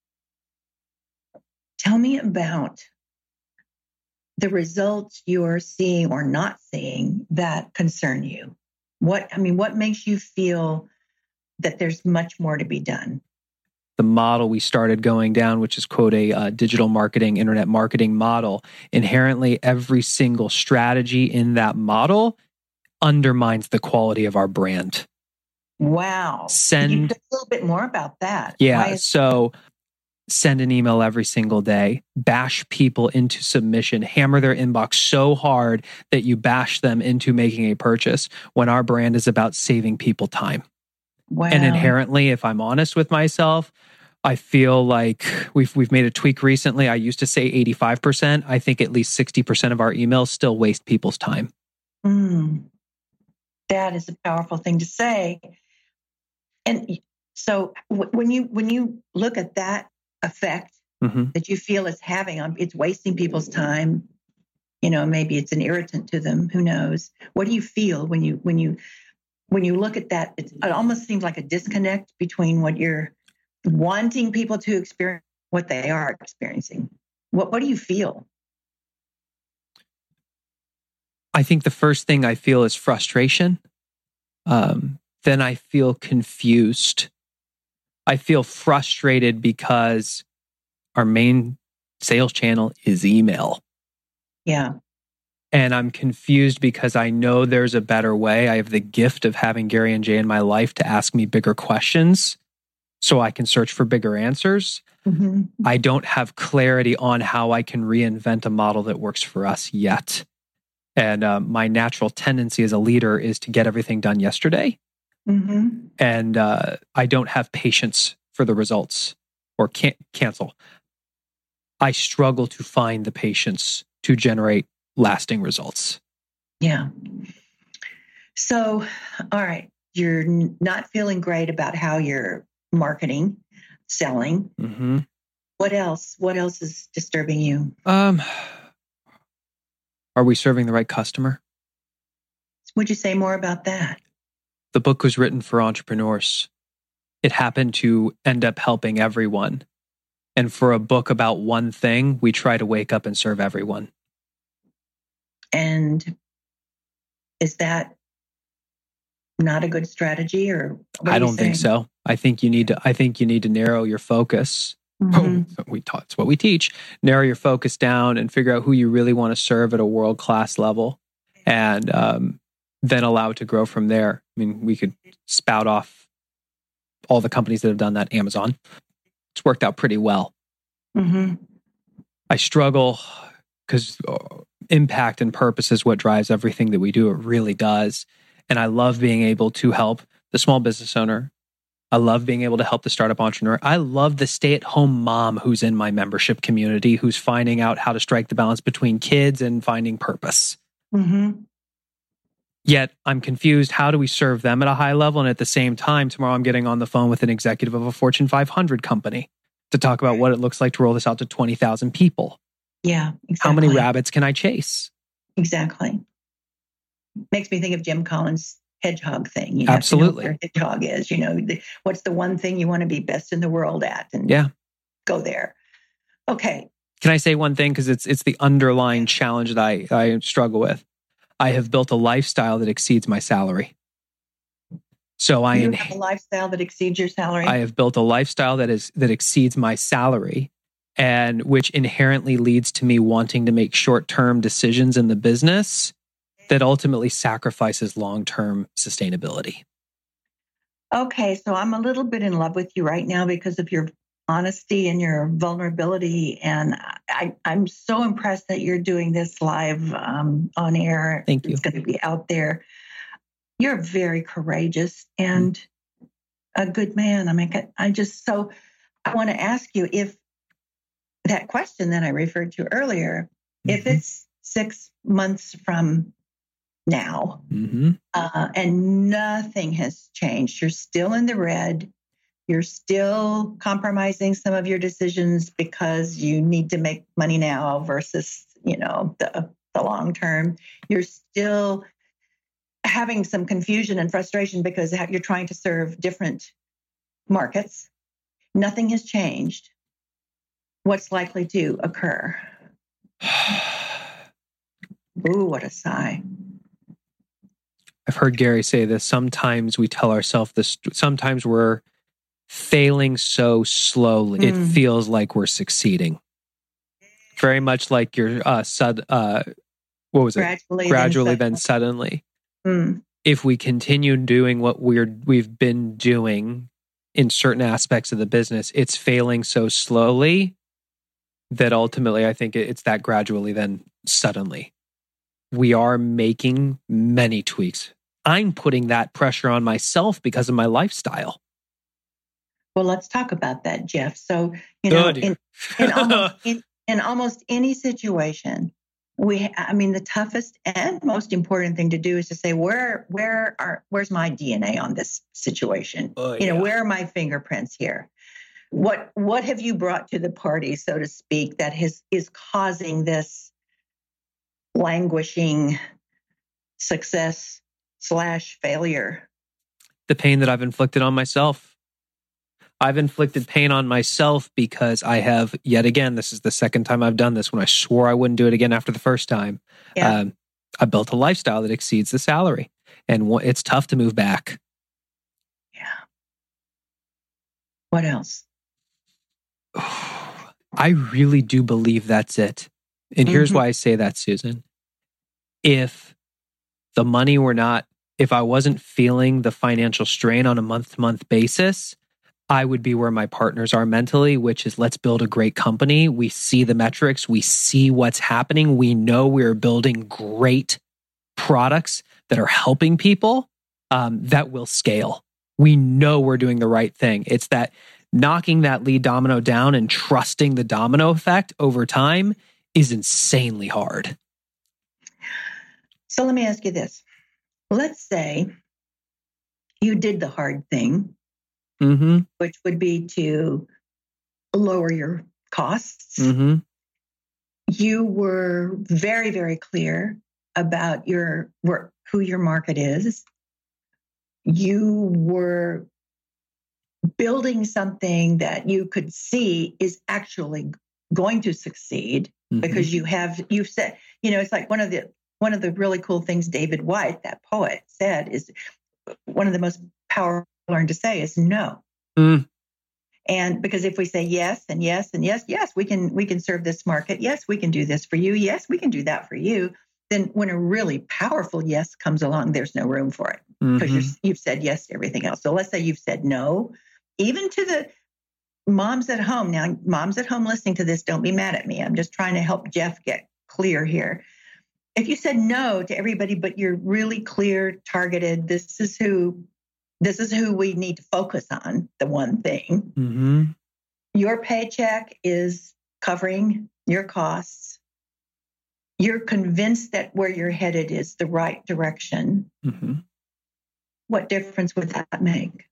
Tell me about the results you're seeing or not seeing that concern you. What, I mean, what makes you feel that there's much more to be done? The model we started going down, which is, quote, a uh, digital marketing, internet marketing model, inherently every single strategy in that model undermines the quality of our brand. Wow. Send Can you talk a little bit more about that? Yeah. Is- so send an email every single day, bash people into submission, hammer their inbox so hard that you bash them into making a purchase when our brand is about saving people time. Wow. And inherently, if I'm honest with myself, I feel like we've we've made a tweak recently. I used to say eighty-five percent. I think at least sixty percent of our emails still waste people's time. Mm, that is a powerful thing to say. And so w- when you when you look at that effect mm-hmm. that you feel it's having on, it's wasting people's time, you know, maybe it's an irritant to them, who knows? What do you feel when you when you when you look at that? It's, it almost seems like a disconnect between what you're wanting people to experience, what they are experiencing. What what do you feel? I think the first thing I feel is frustration. Um, then I feel confused. I feel frustrated because our main sales channel is email. Yeah. And I'm confused because I know there's a better way. I have the gift of having Gary and Jay in my life to ask me bigger questions so I can search for bigger answers. Mm-hmm. I don't have clarity on how I can reinvent a model that works for us yet. And uh, my natural tendency as a leader is to get everything done yesterday. Mm-hmm. And uh, I don't have patience for the results or can't cancel. I struggle to find the patience to generate lasting results. Yeah. So, all right, you're n- not feeling great about how you're marketing, selling. Mm-hmm. What else? What else is disturbing you? Um, are we serving the right customer? Would you say more about that? The book was written for entrepreneurs. It happened to end up helping everyone. And for a book about one thing, we try to wake up and serve everyone. And is that not a good strategy, or what I are you don't think saying? so. I think you need to. I think you need to narrow your focus. Mm-hmm. Oh, we taught. It's what we teach. Narrow your focus down and figure out who you really want to serve at a world class level, and um, then allow it to grow from there. I mean, we could spout off all the companies that have done that. Amazon. It's worked out pretty well. Mm-hmm. I struggle because impact and purpose is what drives everything that we do. It really does. And I love being able to help the small business owner. I love being able to help the startup entrepreneur. I love the stay-at-home mom who's in my membership community, who's finding out how to strike the balance between kids and finding purpose. Mm-hmm. Yet I'm confused. How do we serve them at a high level? And at the same time, tomorrow I'm getting on the phone with an executive of a Fortune five hundred company to talk about what it looks like to roll this out to twenty thousand people. Yeah, exactly. How many rabbits can I chase? Exactly. Makes me think of Jim Collins' hedgehog thing. You have Absolutely. to know what your hedgehog is. You know, the, what's the one thing you want to be best in the world at? And yeah. go there. Okay. Can I say one thing? Because it's it's the underlying challenge that I, I struggle with. I have built a lifestyle that exceeds my salary. So I you in, have a lifestyle that exceeds your salary. I have built a lifestyle that is that exceeds my salary, and which inherently leads to me wanting to make short-term decisions in the business that ultimately sacrifices long-term sustainability. Okay, so I'm a little bit in love with you right now because of your honesty and your vulnerability, and I, I'm so impressed that you're doing this live um, on air. Thank you. It's going to be out there. You're very courageous and mm. a good man. I mean, I just so I want to ask you if that question that I referred to earlier, mm-hmm. if it's six months from now, mm-hmm. uh, and nothing has changed, you're still in the red, You're still compromising some of your decisions because you need to make money now versus, you know, the, the long term. You're still having some confusion and frustration because you're trying to serve different markets. Nothing has changed. What's likely to occur? Ooh, what a sigh. I've heard Gary say this. Sometimes we tell ourselves this, sometimes we're failing so slowly, mm. it feels like we're succeeding. Very much like your uh, sud, uh, what was it? Gradually, Gradually, then, then suddenly. Mm. If we continue doing what we're we've been doing in certain aspects of the business, it's failing so slowly that ultimately, I think it's that gradually, then suddenly. We are making many tweaks. I'm putting that pressure on myself because of my lifestyle. Well, let's talk about that, Jeff. So, you know, oh, in, in, almost, in, in almost any situation, we, I mean, the toughest and most important thing to do is to say, where, where are, where's my D N A on this situation? Oh, you know, yeah. where are my fingerprints here? What, what have you brought to the party, so to speak, that has, is causing this languishing success slash failure? The pain that I've inflicted on myself. I've inflicted pain on myself because I have, yet again, this is the second time I've done this when I swore I wouldn't do it again after the first time. Yeah. Um, I built a lifestyle that exceeds the salary, and it's tough to move back. Yeah. What else? I really do believe that's it. And here's Mm-hmm. why I say that, Susan. If the money were not, if I wasn't feeling the financial strain on a month-to-month basis, I would be where my partners are mentally, which is let's build a great company. We see the metrics. We see what's happening. We know we're building great products that are helping people um, that will scale. We know we're doing the right thing. It's that knocking that lead domino down and trusting the domino effect over time is insanely hard. So let me ask you this. Let's say you did the hard thing, mm-hmm. which would be to lower your costs. Mm-hmm. You were very, very clear about your who your market is. You were building something that you could see is actually going to succeed mm-hmm. because you have you've said, you know, it's like one of the one of the really cool things David White, that poet, said is one of the most powerful learn to say is no. Mm. And because if we say yes and yes and yes, yes, we can we can serve this market. Yes, we can do this for you. Yes, we can do that for you. Then when a really powerful yes comes along, there's no room for it because mm-hmm. you've said yes to everything else. So let's say you've said no, even to the moms at home. Now, moms at home listening to this, don't be mad at me. I'm just trying to help Jeff get clear here. If you said no to everybody, but you're really clear, targeted, this is who This is who we need to focus on, the one thing. Mm-hmm. Your paycheck is covering your costs. You're convinced that where you're headed is the right direction. Mm-hmm. What difference would that make?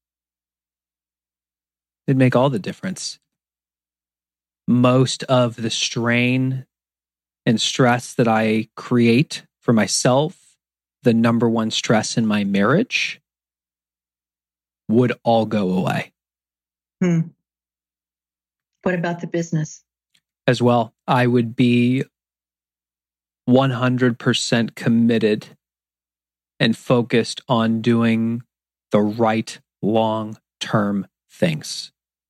It'd make all the difference. Most of the strain and stress that I create for myself, the number one stress in my marriage, would all go away. Hmm. What about the business? As well, I would be one hundred percent committed and focused on doing the right long-term things.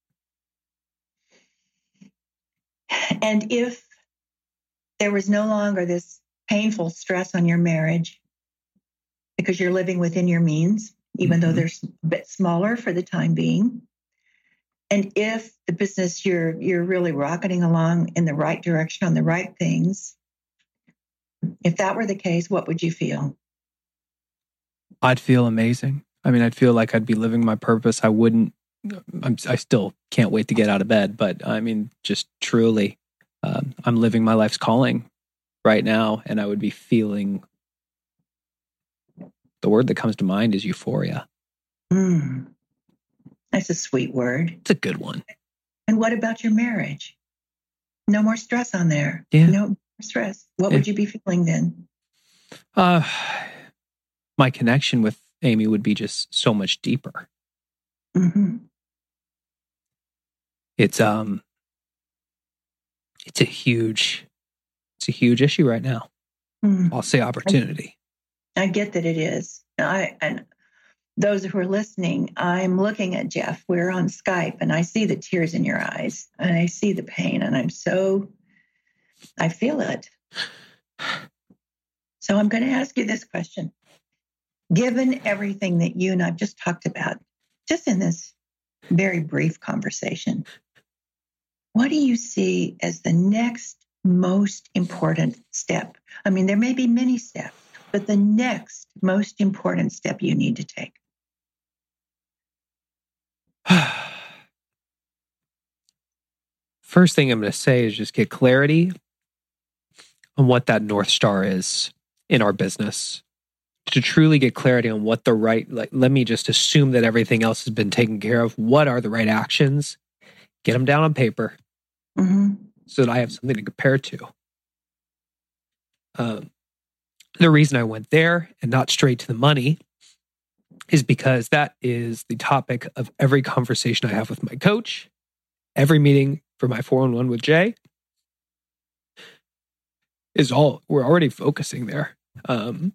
And if there was no longer this painful stress on your marriage because you're living within your means, even mm-hmm. though they're a bit smaller for the time being. And if the business, you're you're really rocketing along in the right direction on the right things, if that were the case, what would you feel? I'd feel amazing. I mean, I'd feel like I'd be living my purpose. I wouldn't, I'm, I still can't wait to get out of bed, but I mean, just truly, um, I'm living my life's calling right now, and I would be feeling, the word that comes to mind is euphoria. Mm. That's a sweet word. It's a good one. And what about your marriage? No more stress on there. Yeah. No more stress. What Yeah. would you be feeling then? Uh, my connection with Amy would be just so much deeper. Mm-hmm. It's um, it's a huge, it's a huge issue right now. Mm. I'll say opportunity. I get that it is. I and those who are listening, I'm looking at Jeff. We're on Skype, and I see the tears in your eyes, and I see the pain, and I'm so, I feel it. So I'm going to ask you this question. Given everything that you and I've just talked about, just in this very brief conversation, what do you see as the next most important step? I mean, there may be many steps, but the next most important step you need to take. First thing I'm going to say is just get clarity on what that North Star is in our business. To truly get clarity on what the right, like, let me just assume that everything else has been taken care of. What are the right actions? Get them down on paper Mm-hmm. so that I have something to compare to. Um, the reason I went there and not straight to the money is because that is the topic of every conversation I have with my coach, every meeting for my four oh one with Jay is all, we're already focusing there. Um,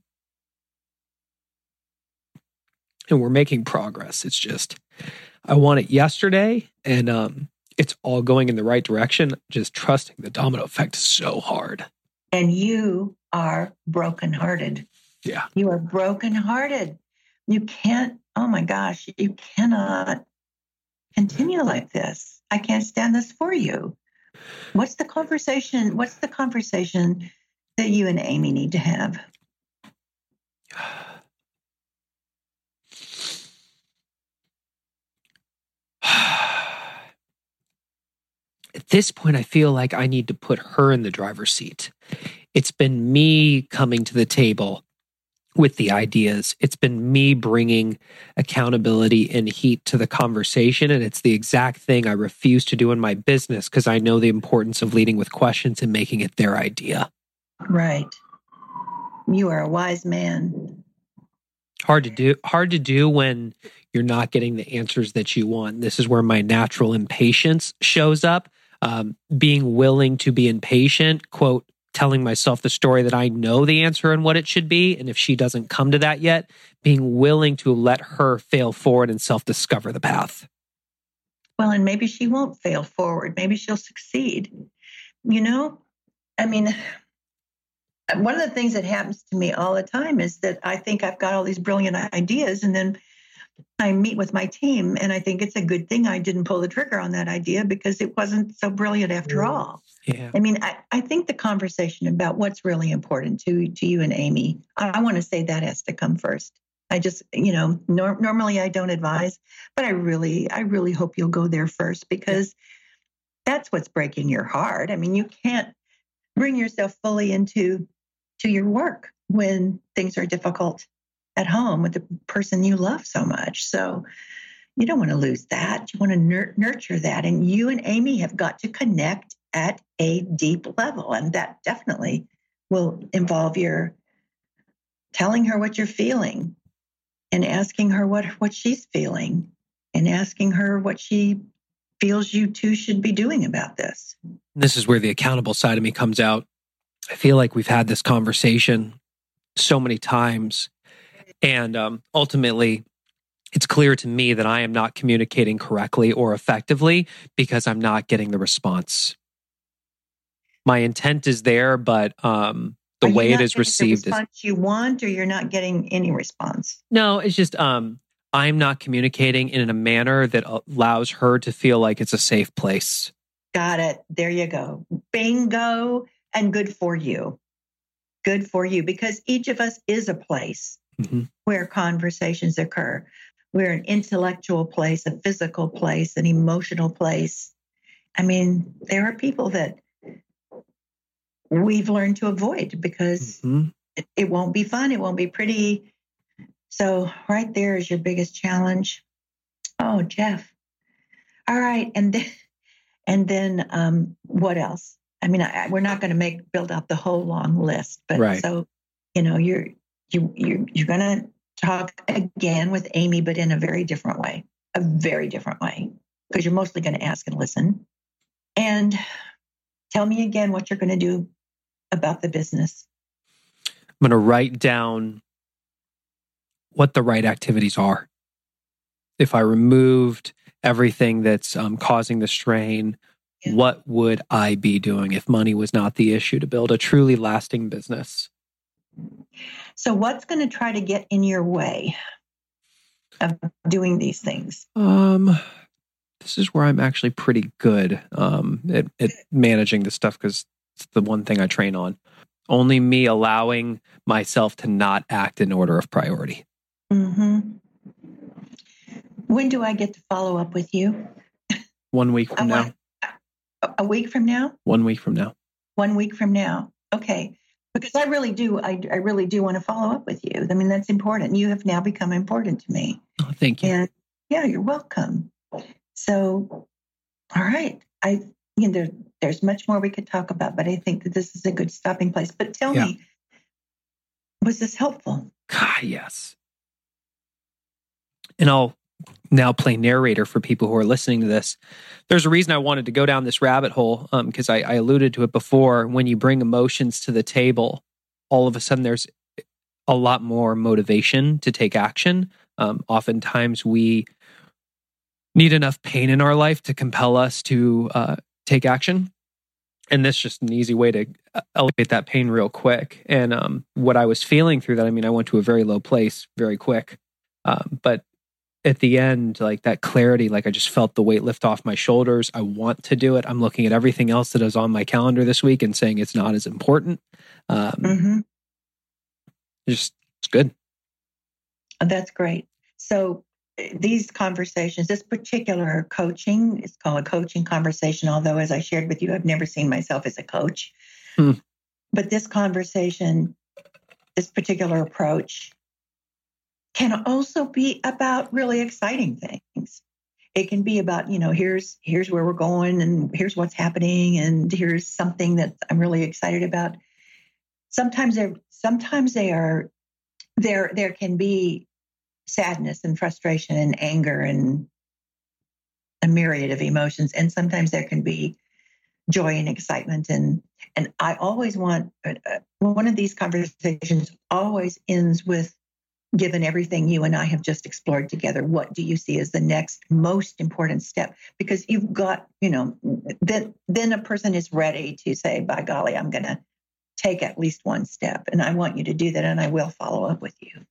and we're making progress. It's just, I want it yesterday, and um, it's all going in the right direction. Just trusting the domino effect is so hard. And you are brokenhearted. Yeah. You are brokenhearted. You can't, oh my gosh, you cannot continue like this. I can't stand this for you. What's the conversation? What's the conversation that you and Amy need to have? At this point, I feel like I need to put her in the driver's seat. It's been me coming to the table with the ideas. It's been me bringing accountability and heat to the conversation. And it's the exact thing I refuse to do in my business because I know the importance of leading with questions and making it their idea. Right. You are a wise man. Hard to do, hard to do when you're not getting the answers that you want. This is where my natural impatience shows up. Um, being willing to be impatient, quote, telling myself the story that I know the answer and what it should be. And if she doesn't come to that yet, being willing to let her fail forward and self-discover the path. Well, and maybe she won't fail forward. Maybe she'll succeed. You know, I mean, one of the things that happens to me all the time is that I think I've got all these brilliant ideas, and then I meet with my team and I think it's a good thing I didn't pull the trigger on that idea because it wasn't so brilliant after all. Yeah. I mean, I, I think the conversation about what's really important to, to you and Amy, I, I want to say that has to come first. I just, you know, nor, normally I don't advise, but I really, I really hope you'll go there first because that's what's breaking your heart. I mean, you can't bring yourself fully into to your work when things are difficult at home with the person you love so much. So you don't want to lose that. You want to nur- nurture that. And you and Amy have got to connect at a deep level. And that definitely will involve your telling her what you're feeling and asking her what, what she's feeling and asking her what she feels you two should be doing about this. This is where the accountable side of me comes out. I feel like we've had this conversation so many times. And um, ultimately, it's clear to me that I am not communicating correctly or effectively because I'm not getting the response. My intent is there, but um, the Are way you it not is getting received the is... response you want, or you're not getting any response? No, it's just um, I'm not communicating in a manner that allows her to feel like it's a safe place. Got it. There you go. Bingo. And good for you. Good for you. Because each of us is a place mm-hmm. where conversations occur. We're an intellectual place, a physical place, an emotional place. I mean, there are people that we've learned to avoid because mm-hmm. it, it won't be fun. It won't be pretty. So right there is your biggest challenge. Oh, Jeff, All right. And then, and then um, what else? I mean, I, we're not going to make build up the whole long list, but Right. so, you know, you're, you, you, you're going to talk again with Amy, but in a very different way, a very different way, because you're mostly going to ask and listen. And tell me again what you're going to do about the business. I'm going to write down what the right activities are. If I removed everything that's um, causing the strain, yeah. what would I be doing if money was not the issue to build a truly lasting business? So what's going to try to get in your way of doing these things? Um, this is where I'm actually pretty good um, at, at managing this stuff because it's the one thing I train on. Only me allowing myself to not act in order of priority. Mm-hmm. When do I get to follow up with you? One week from now. A week from now? One week from now. One week from now. Okay. Because I really do, I, I really do want to follow up with you. I mean, that's important. You have now become important to me. Oh, thank you. And yeah, you're welcome. So, all right. I, you know, there, there's much more we could talk about, but I think that this is a good stopping place. But tell yeah. me, was this helpful? God, yes. And I'll now play narrator for people who are listening to this. There's a reason I wanted to go down this rabbit hole because um, I, I alluded to it before. When you bring emotions to the table, all of a sudden there's a lot more motivation to take action. Um, oftentimes we need enough pain in our life to compel us to uh, take action. And this is just an easy way to elevate that pain real quick. And um, what I was feeling through that, I mean, I went to a very low place very quick. Um, but at the end, like that clarity, like I just felt the weight lift off my shoulders. I want to do it. I'm looking at everything else that is on my calendar this week and saying it's not as important. Um, mm-hmm. Just, it's good. That's great. So these conversations, this particular coaching, it's called a coaching conversation, although as I shared with you, I've never seen myself as a coach. Hmm. But this conversation, this particular approach can also be about really exciting things. It can be about, you know, here's here's where we're going and here's what's happening and here's something that I'm really excited about. Sometimes they're sometimes they are there there can be sadness and frustration and anger and a myriad of emotions. And sometimes there can be joy and excitement. And and I always want, uh, one of these conversations always ends with, given everything you and I have just explored together, what do you see as the next most important step? Because you've got, you know, then, then a person is ready to say, by golly, I'm going to take at least one step. And I want you to do that. And I will follow up with you.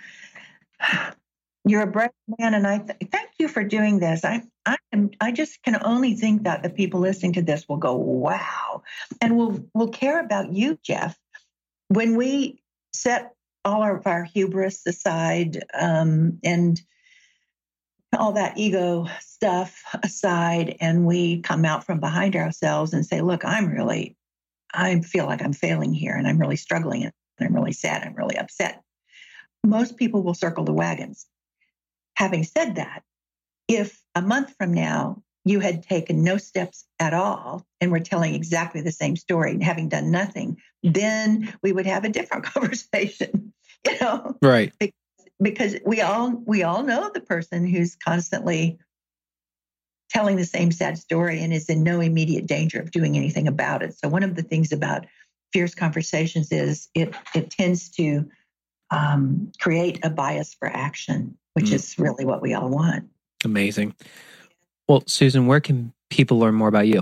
You're a brave man. And I th- thank you for doing this. I, I am, I just can only think that the people listening to this will go, wow. And will will care about you, Jeff. When we set all of our hubris aside um, and all that ego stuff aside, and we come out from behind ourselves and say, look, I'm really, I feel like I'm failing here and I'm really struggling and I'm really sad. I'm really upset. Most people will circle the wagons. Having said that, if a month from now you had taken no steps at all and were telling exactly the same story and having done nothing, then we would have a different conversation, you know? Right. Because, because we all we all know the person who's constantly telling the same sad story and is in no immediate danger of doing anything about it. So one of the things about fierce conversations is it it tends to um, create a bias for action, which mm. is really what we all want. Amazing. Well, Susan, where can people learn more about you?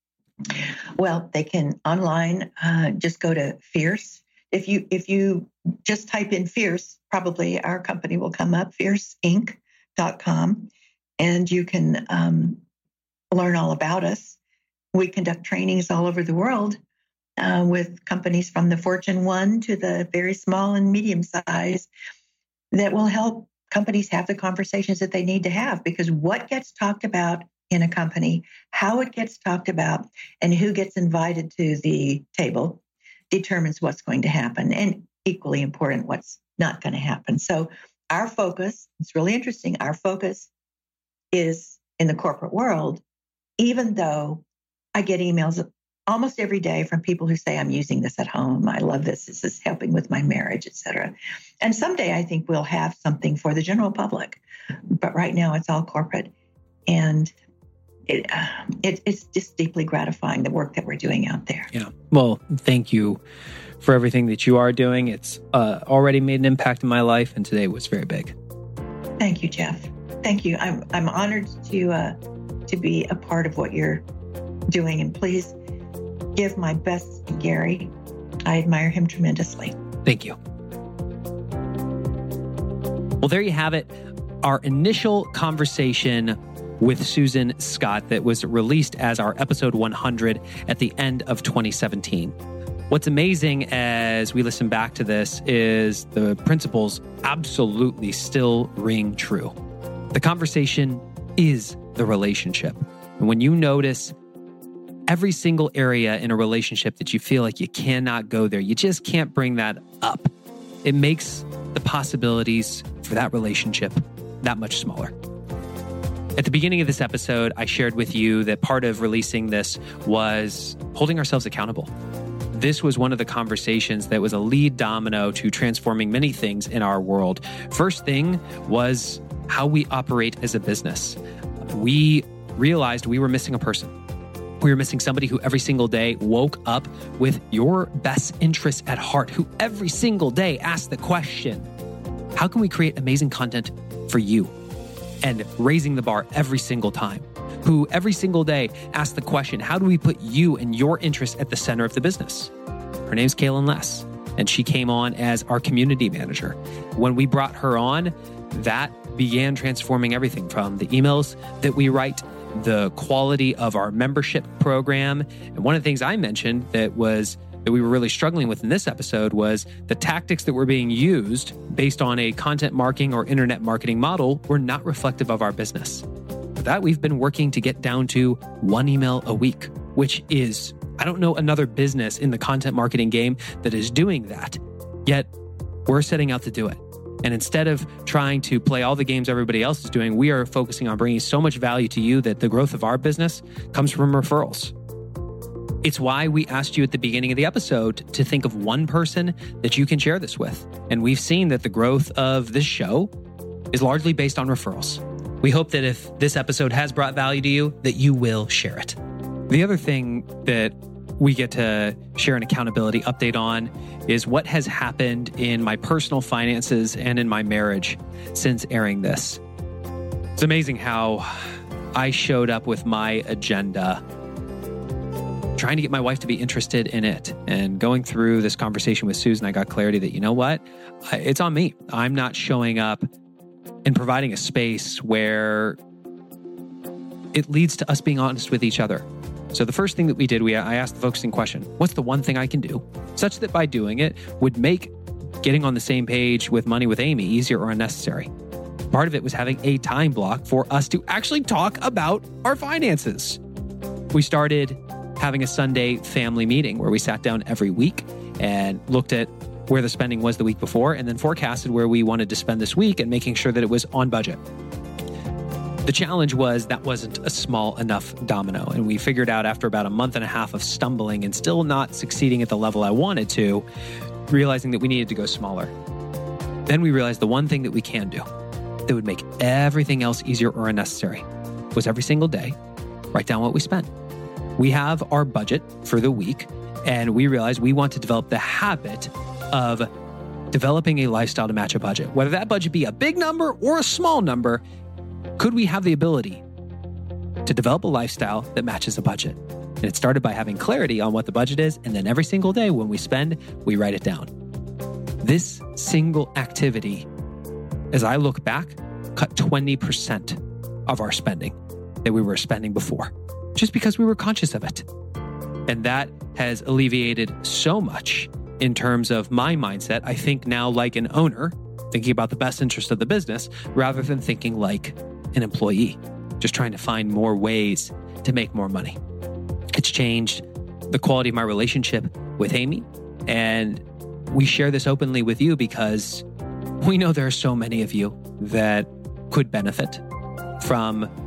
Well, they can online, uh, just go to Fierce. If you if you just type in Fierce, probably our company will come up, fierce inc dot com, and you can um, learn all about us. We conduct trainings all over the world uh, with companies from the Fortune one to the very small and medium size that will help companies have the conversations that they need to have, because what gets talked about in a company, how it gets talked about, and who gets invited to the table determines what's going to happen, and equally important, what's not going to happen. So our focus, it's really interesting, our focus is in the corporate world, even though I get emails almost every day from people who say, I'm using this at home. I love this. This is helping with my marriage, et cetera. And someday I think we'll have something for the general public. But right now it's all corporate. And it, uh, it, it's just deeply gratifying, the work that we're doing out there. Yeah. Well, thank you for everything that you are doing. It's uh, already made an impact in my life, and today was very big. Thank you, Jeff. Thank you. I'm I'm honored to uh, to be a part of what you're doing, and please give my best to Gary. I admire him tremendously. Thank you. Well, there you have it. Our initial conversation with Susan Scott that was released as our episode one hundred at the end of twenty seventeen. What's amazing as we listen back to this is the principles absolutely still ring true. The conversation is the relationship. And when you notice every single area in a relationship that you feel like you cannot go there, you just can't bring that up, it makes the possibilities for that relationship that much smaller. At the beginning of this episode, I shared with you that part of releasing this was holding ourselves accountable. This was one of the conversations that was a lead domino to transforming many things in our world. First thing was how we operate as a business. We realized we were missing a person. We were missing somebody who every single day woke up with your best interests at heart, who every single day asked the question, how can we create amazing content for you? And raising the bar every single time. Who every single day asked the question, how do we put you and your interests at the center of the business? Her name's Kaylin Less, and she came on as our community manager. When we brought her on, that began transforming everything from the emails that we write, the quality of our membership program. And one of the things I mentioned that was that we were really struggling with in this episode was the tactics that were being used based on a content marketing or internet marketing model were not reflective of our business. For that, we've been working to get down to one email a week, which is, I don't know another business in the content marketing game that is doing that. Yet we're setting out to do it. And instead of trying to play all the games everybody else is doing, we are focusing on bringing so much value to you that the growth of our business comes from referrals. It's why we asked you at the beginning of the episode to think of one person that you can share this with. And we've seen that the growth of this show is largely based on referrals. We hope that if this episode has brought value to you, that you will share it. The other thing that we get to share an accountability update on is what has happened in my personal finances and in my marriage since airing this. It's amazing how I showed up with my agenda, trying to get my wife to be interested in it. And going through this conversation with Susan, I got clarity that, you know what? It's on me. I'm not showing up and providing a space where it leads to us being honest with each other. So the first thing that we did, we I asked the focusing question, what's the one thing I can do such that by doing it would make getting on the same page with Money with Amy easier or unnecessary? Part of it was having a time block for us to actually talk about our finances. We started having a Sunday family meeting where we sat down every week and looked at where the spending was the week before and then forecasted where we wanted to spend this week and making sure that it was on budget. The challenge was that wasn't a small enough domino. And we figured out after about a month and a half of stumbling and still not succeeding at the level I wanted to, realizing that we needed to go smaller. Then we realized the one thing that we can do that would make everything else easier or unnecessary was every single day, write down what we spent. We have our budget for the week, and we realized we want to develop the habit of developing a lifestyle to match a budget. Whether that budget be a big number or a small number, could we have the ability to develop a lifestyle that matches a budget? And it started by having clarity on what the budget is, and then every single day when we spend, we write it down. This single activity, as I look back, cut twenty percent of our spending that we were spending before, just because we were conscious of it. And that has alleviated so much in terms of my mindset. I think now like an owner, thinking about the best interest of the business, rather than thinking like an employee, just trying to find more ways to make more money. It's changed the quality of my relationship with Amy. And we share this openly with you because we know there are so many of you that could benefit from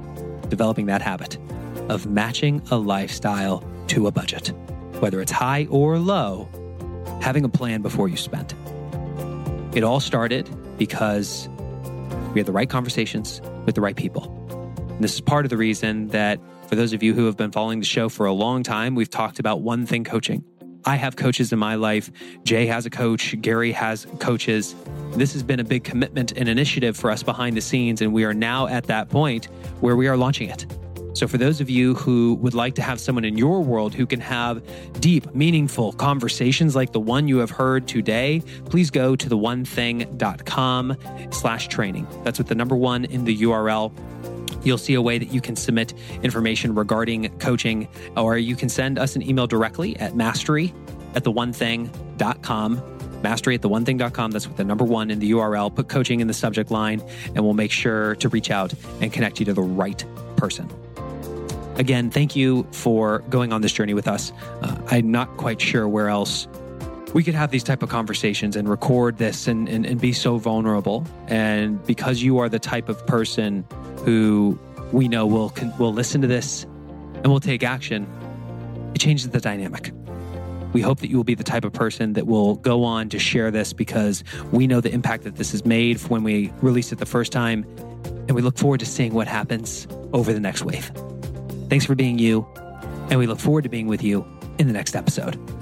developing that habit of matching a lifestyle to a budget. Whether it's high or low, having a plan before you spend. It all started because we had the right conversations with the right people. And this is part of the reason that for those of you who have been following the show for a long time, we've talked about One Thing coaching. I have coaches in my life. Jay has a coach. Gary has coaches. This has been a big commitment and initiative for us behind the scenes, and we are now at that point where we are launching it. So for those of you who would like to have someone in your world who can have deep, meaningful conversations like the one you have heard today, please go to the one thing dot com slash training. That's with the number one in the U R L. You'll see a way that you can submit information regarding coaching, or you can send us an email directly at mastery at the one thing dot com. Mastery at the one thing dot com. That's with the number one in the U R L. Put coaching in the subject line, and we'll make sure to reach out and connect you to the right person. Again, thank you for going on this journey with us. Uh, I'm not quite sure where else we could have these type of conversations and record this and, and, and be so vulnerable. And because you are the type of person who we know will will listen to this and will take action, it changes the dynamic. We hope that you will be the type of person that will go on to share this because we know the impact that this has made when we released it the first time, and we look forward to seeing what happens over the next wave. Thanks for being you, and we look forward to being with you in the next episode.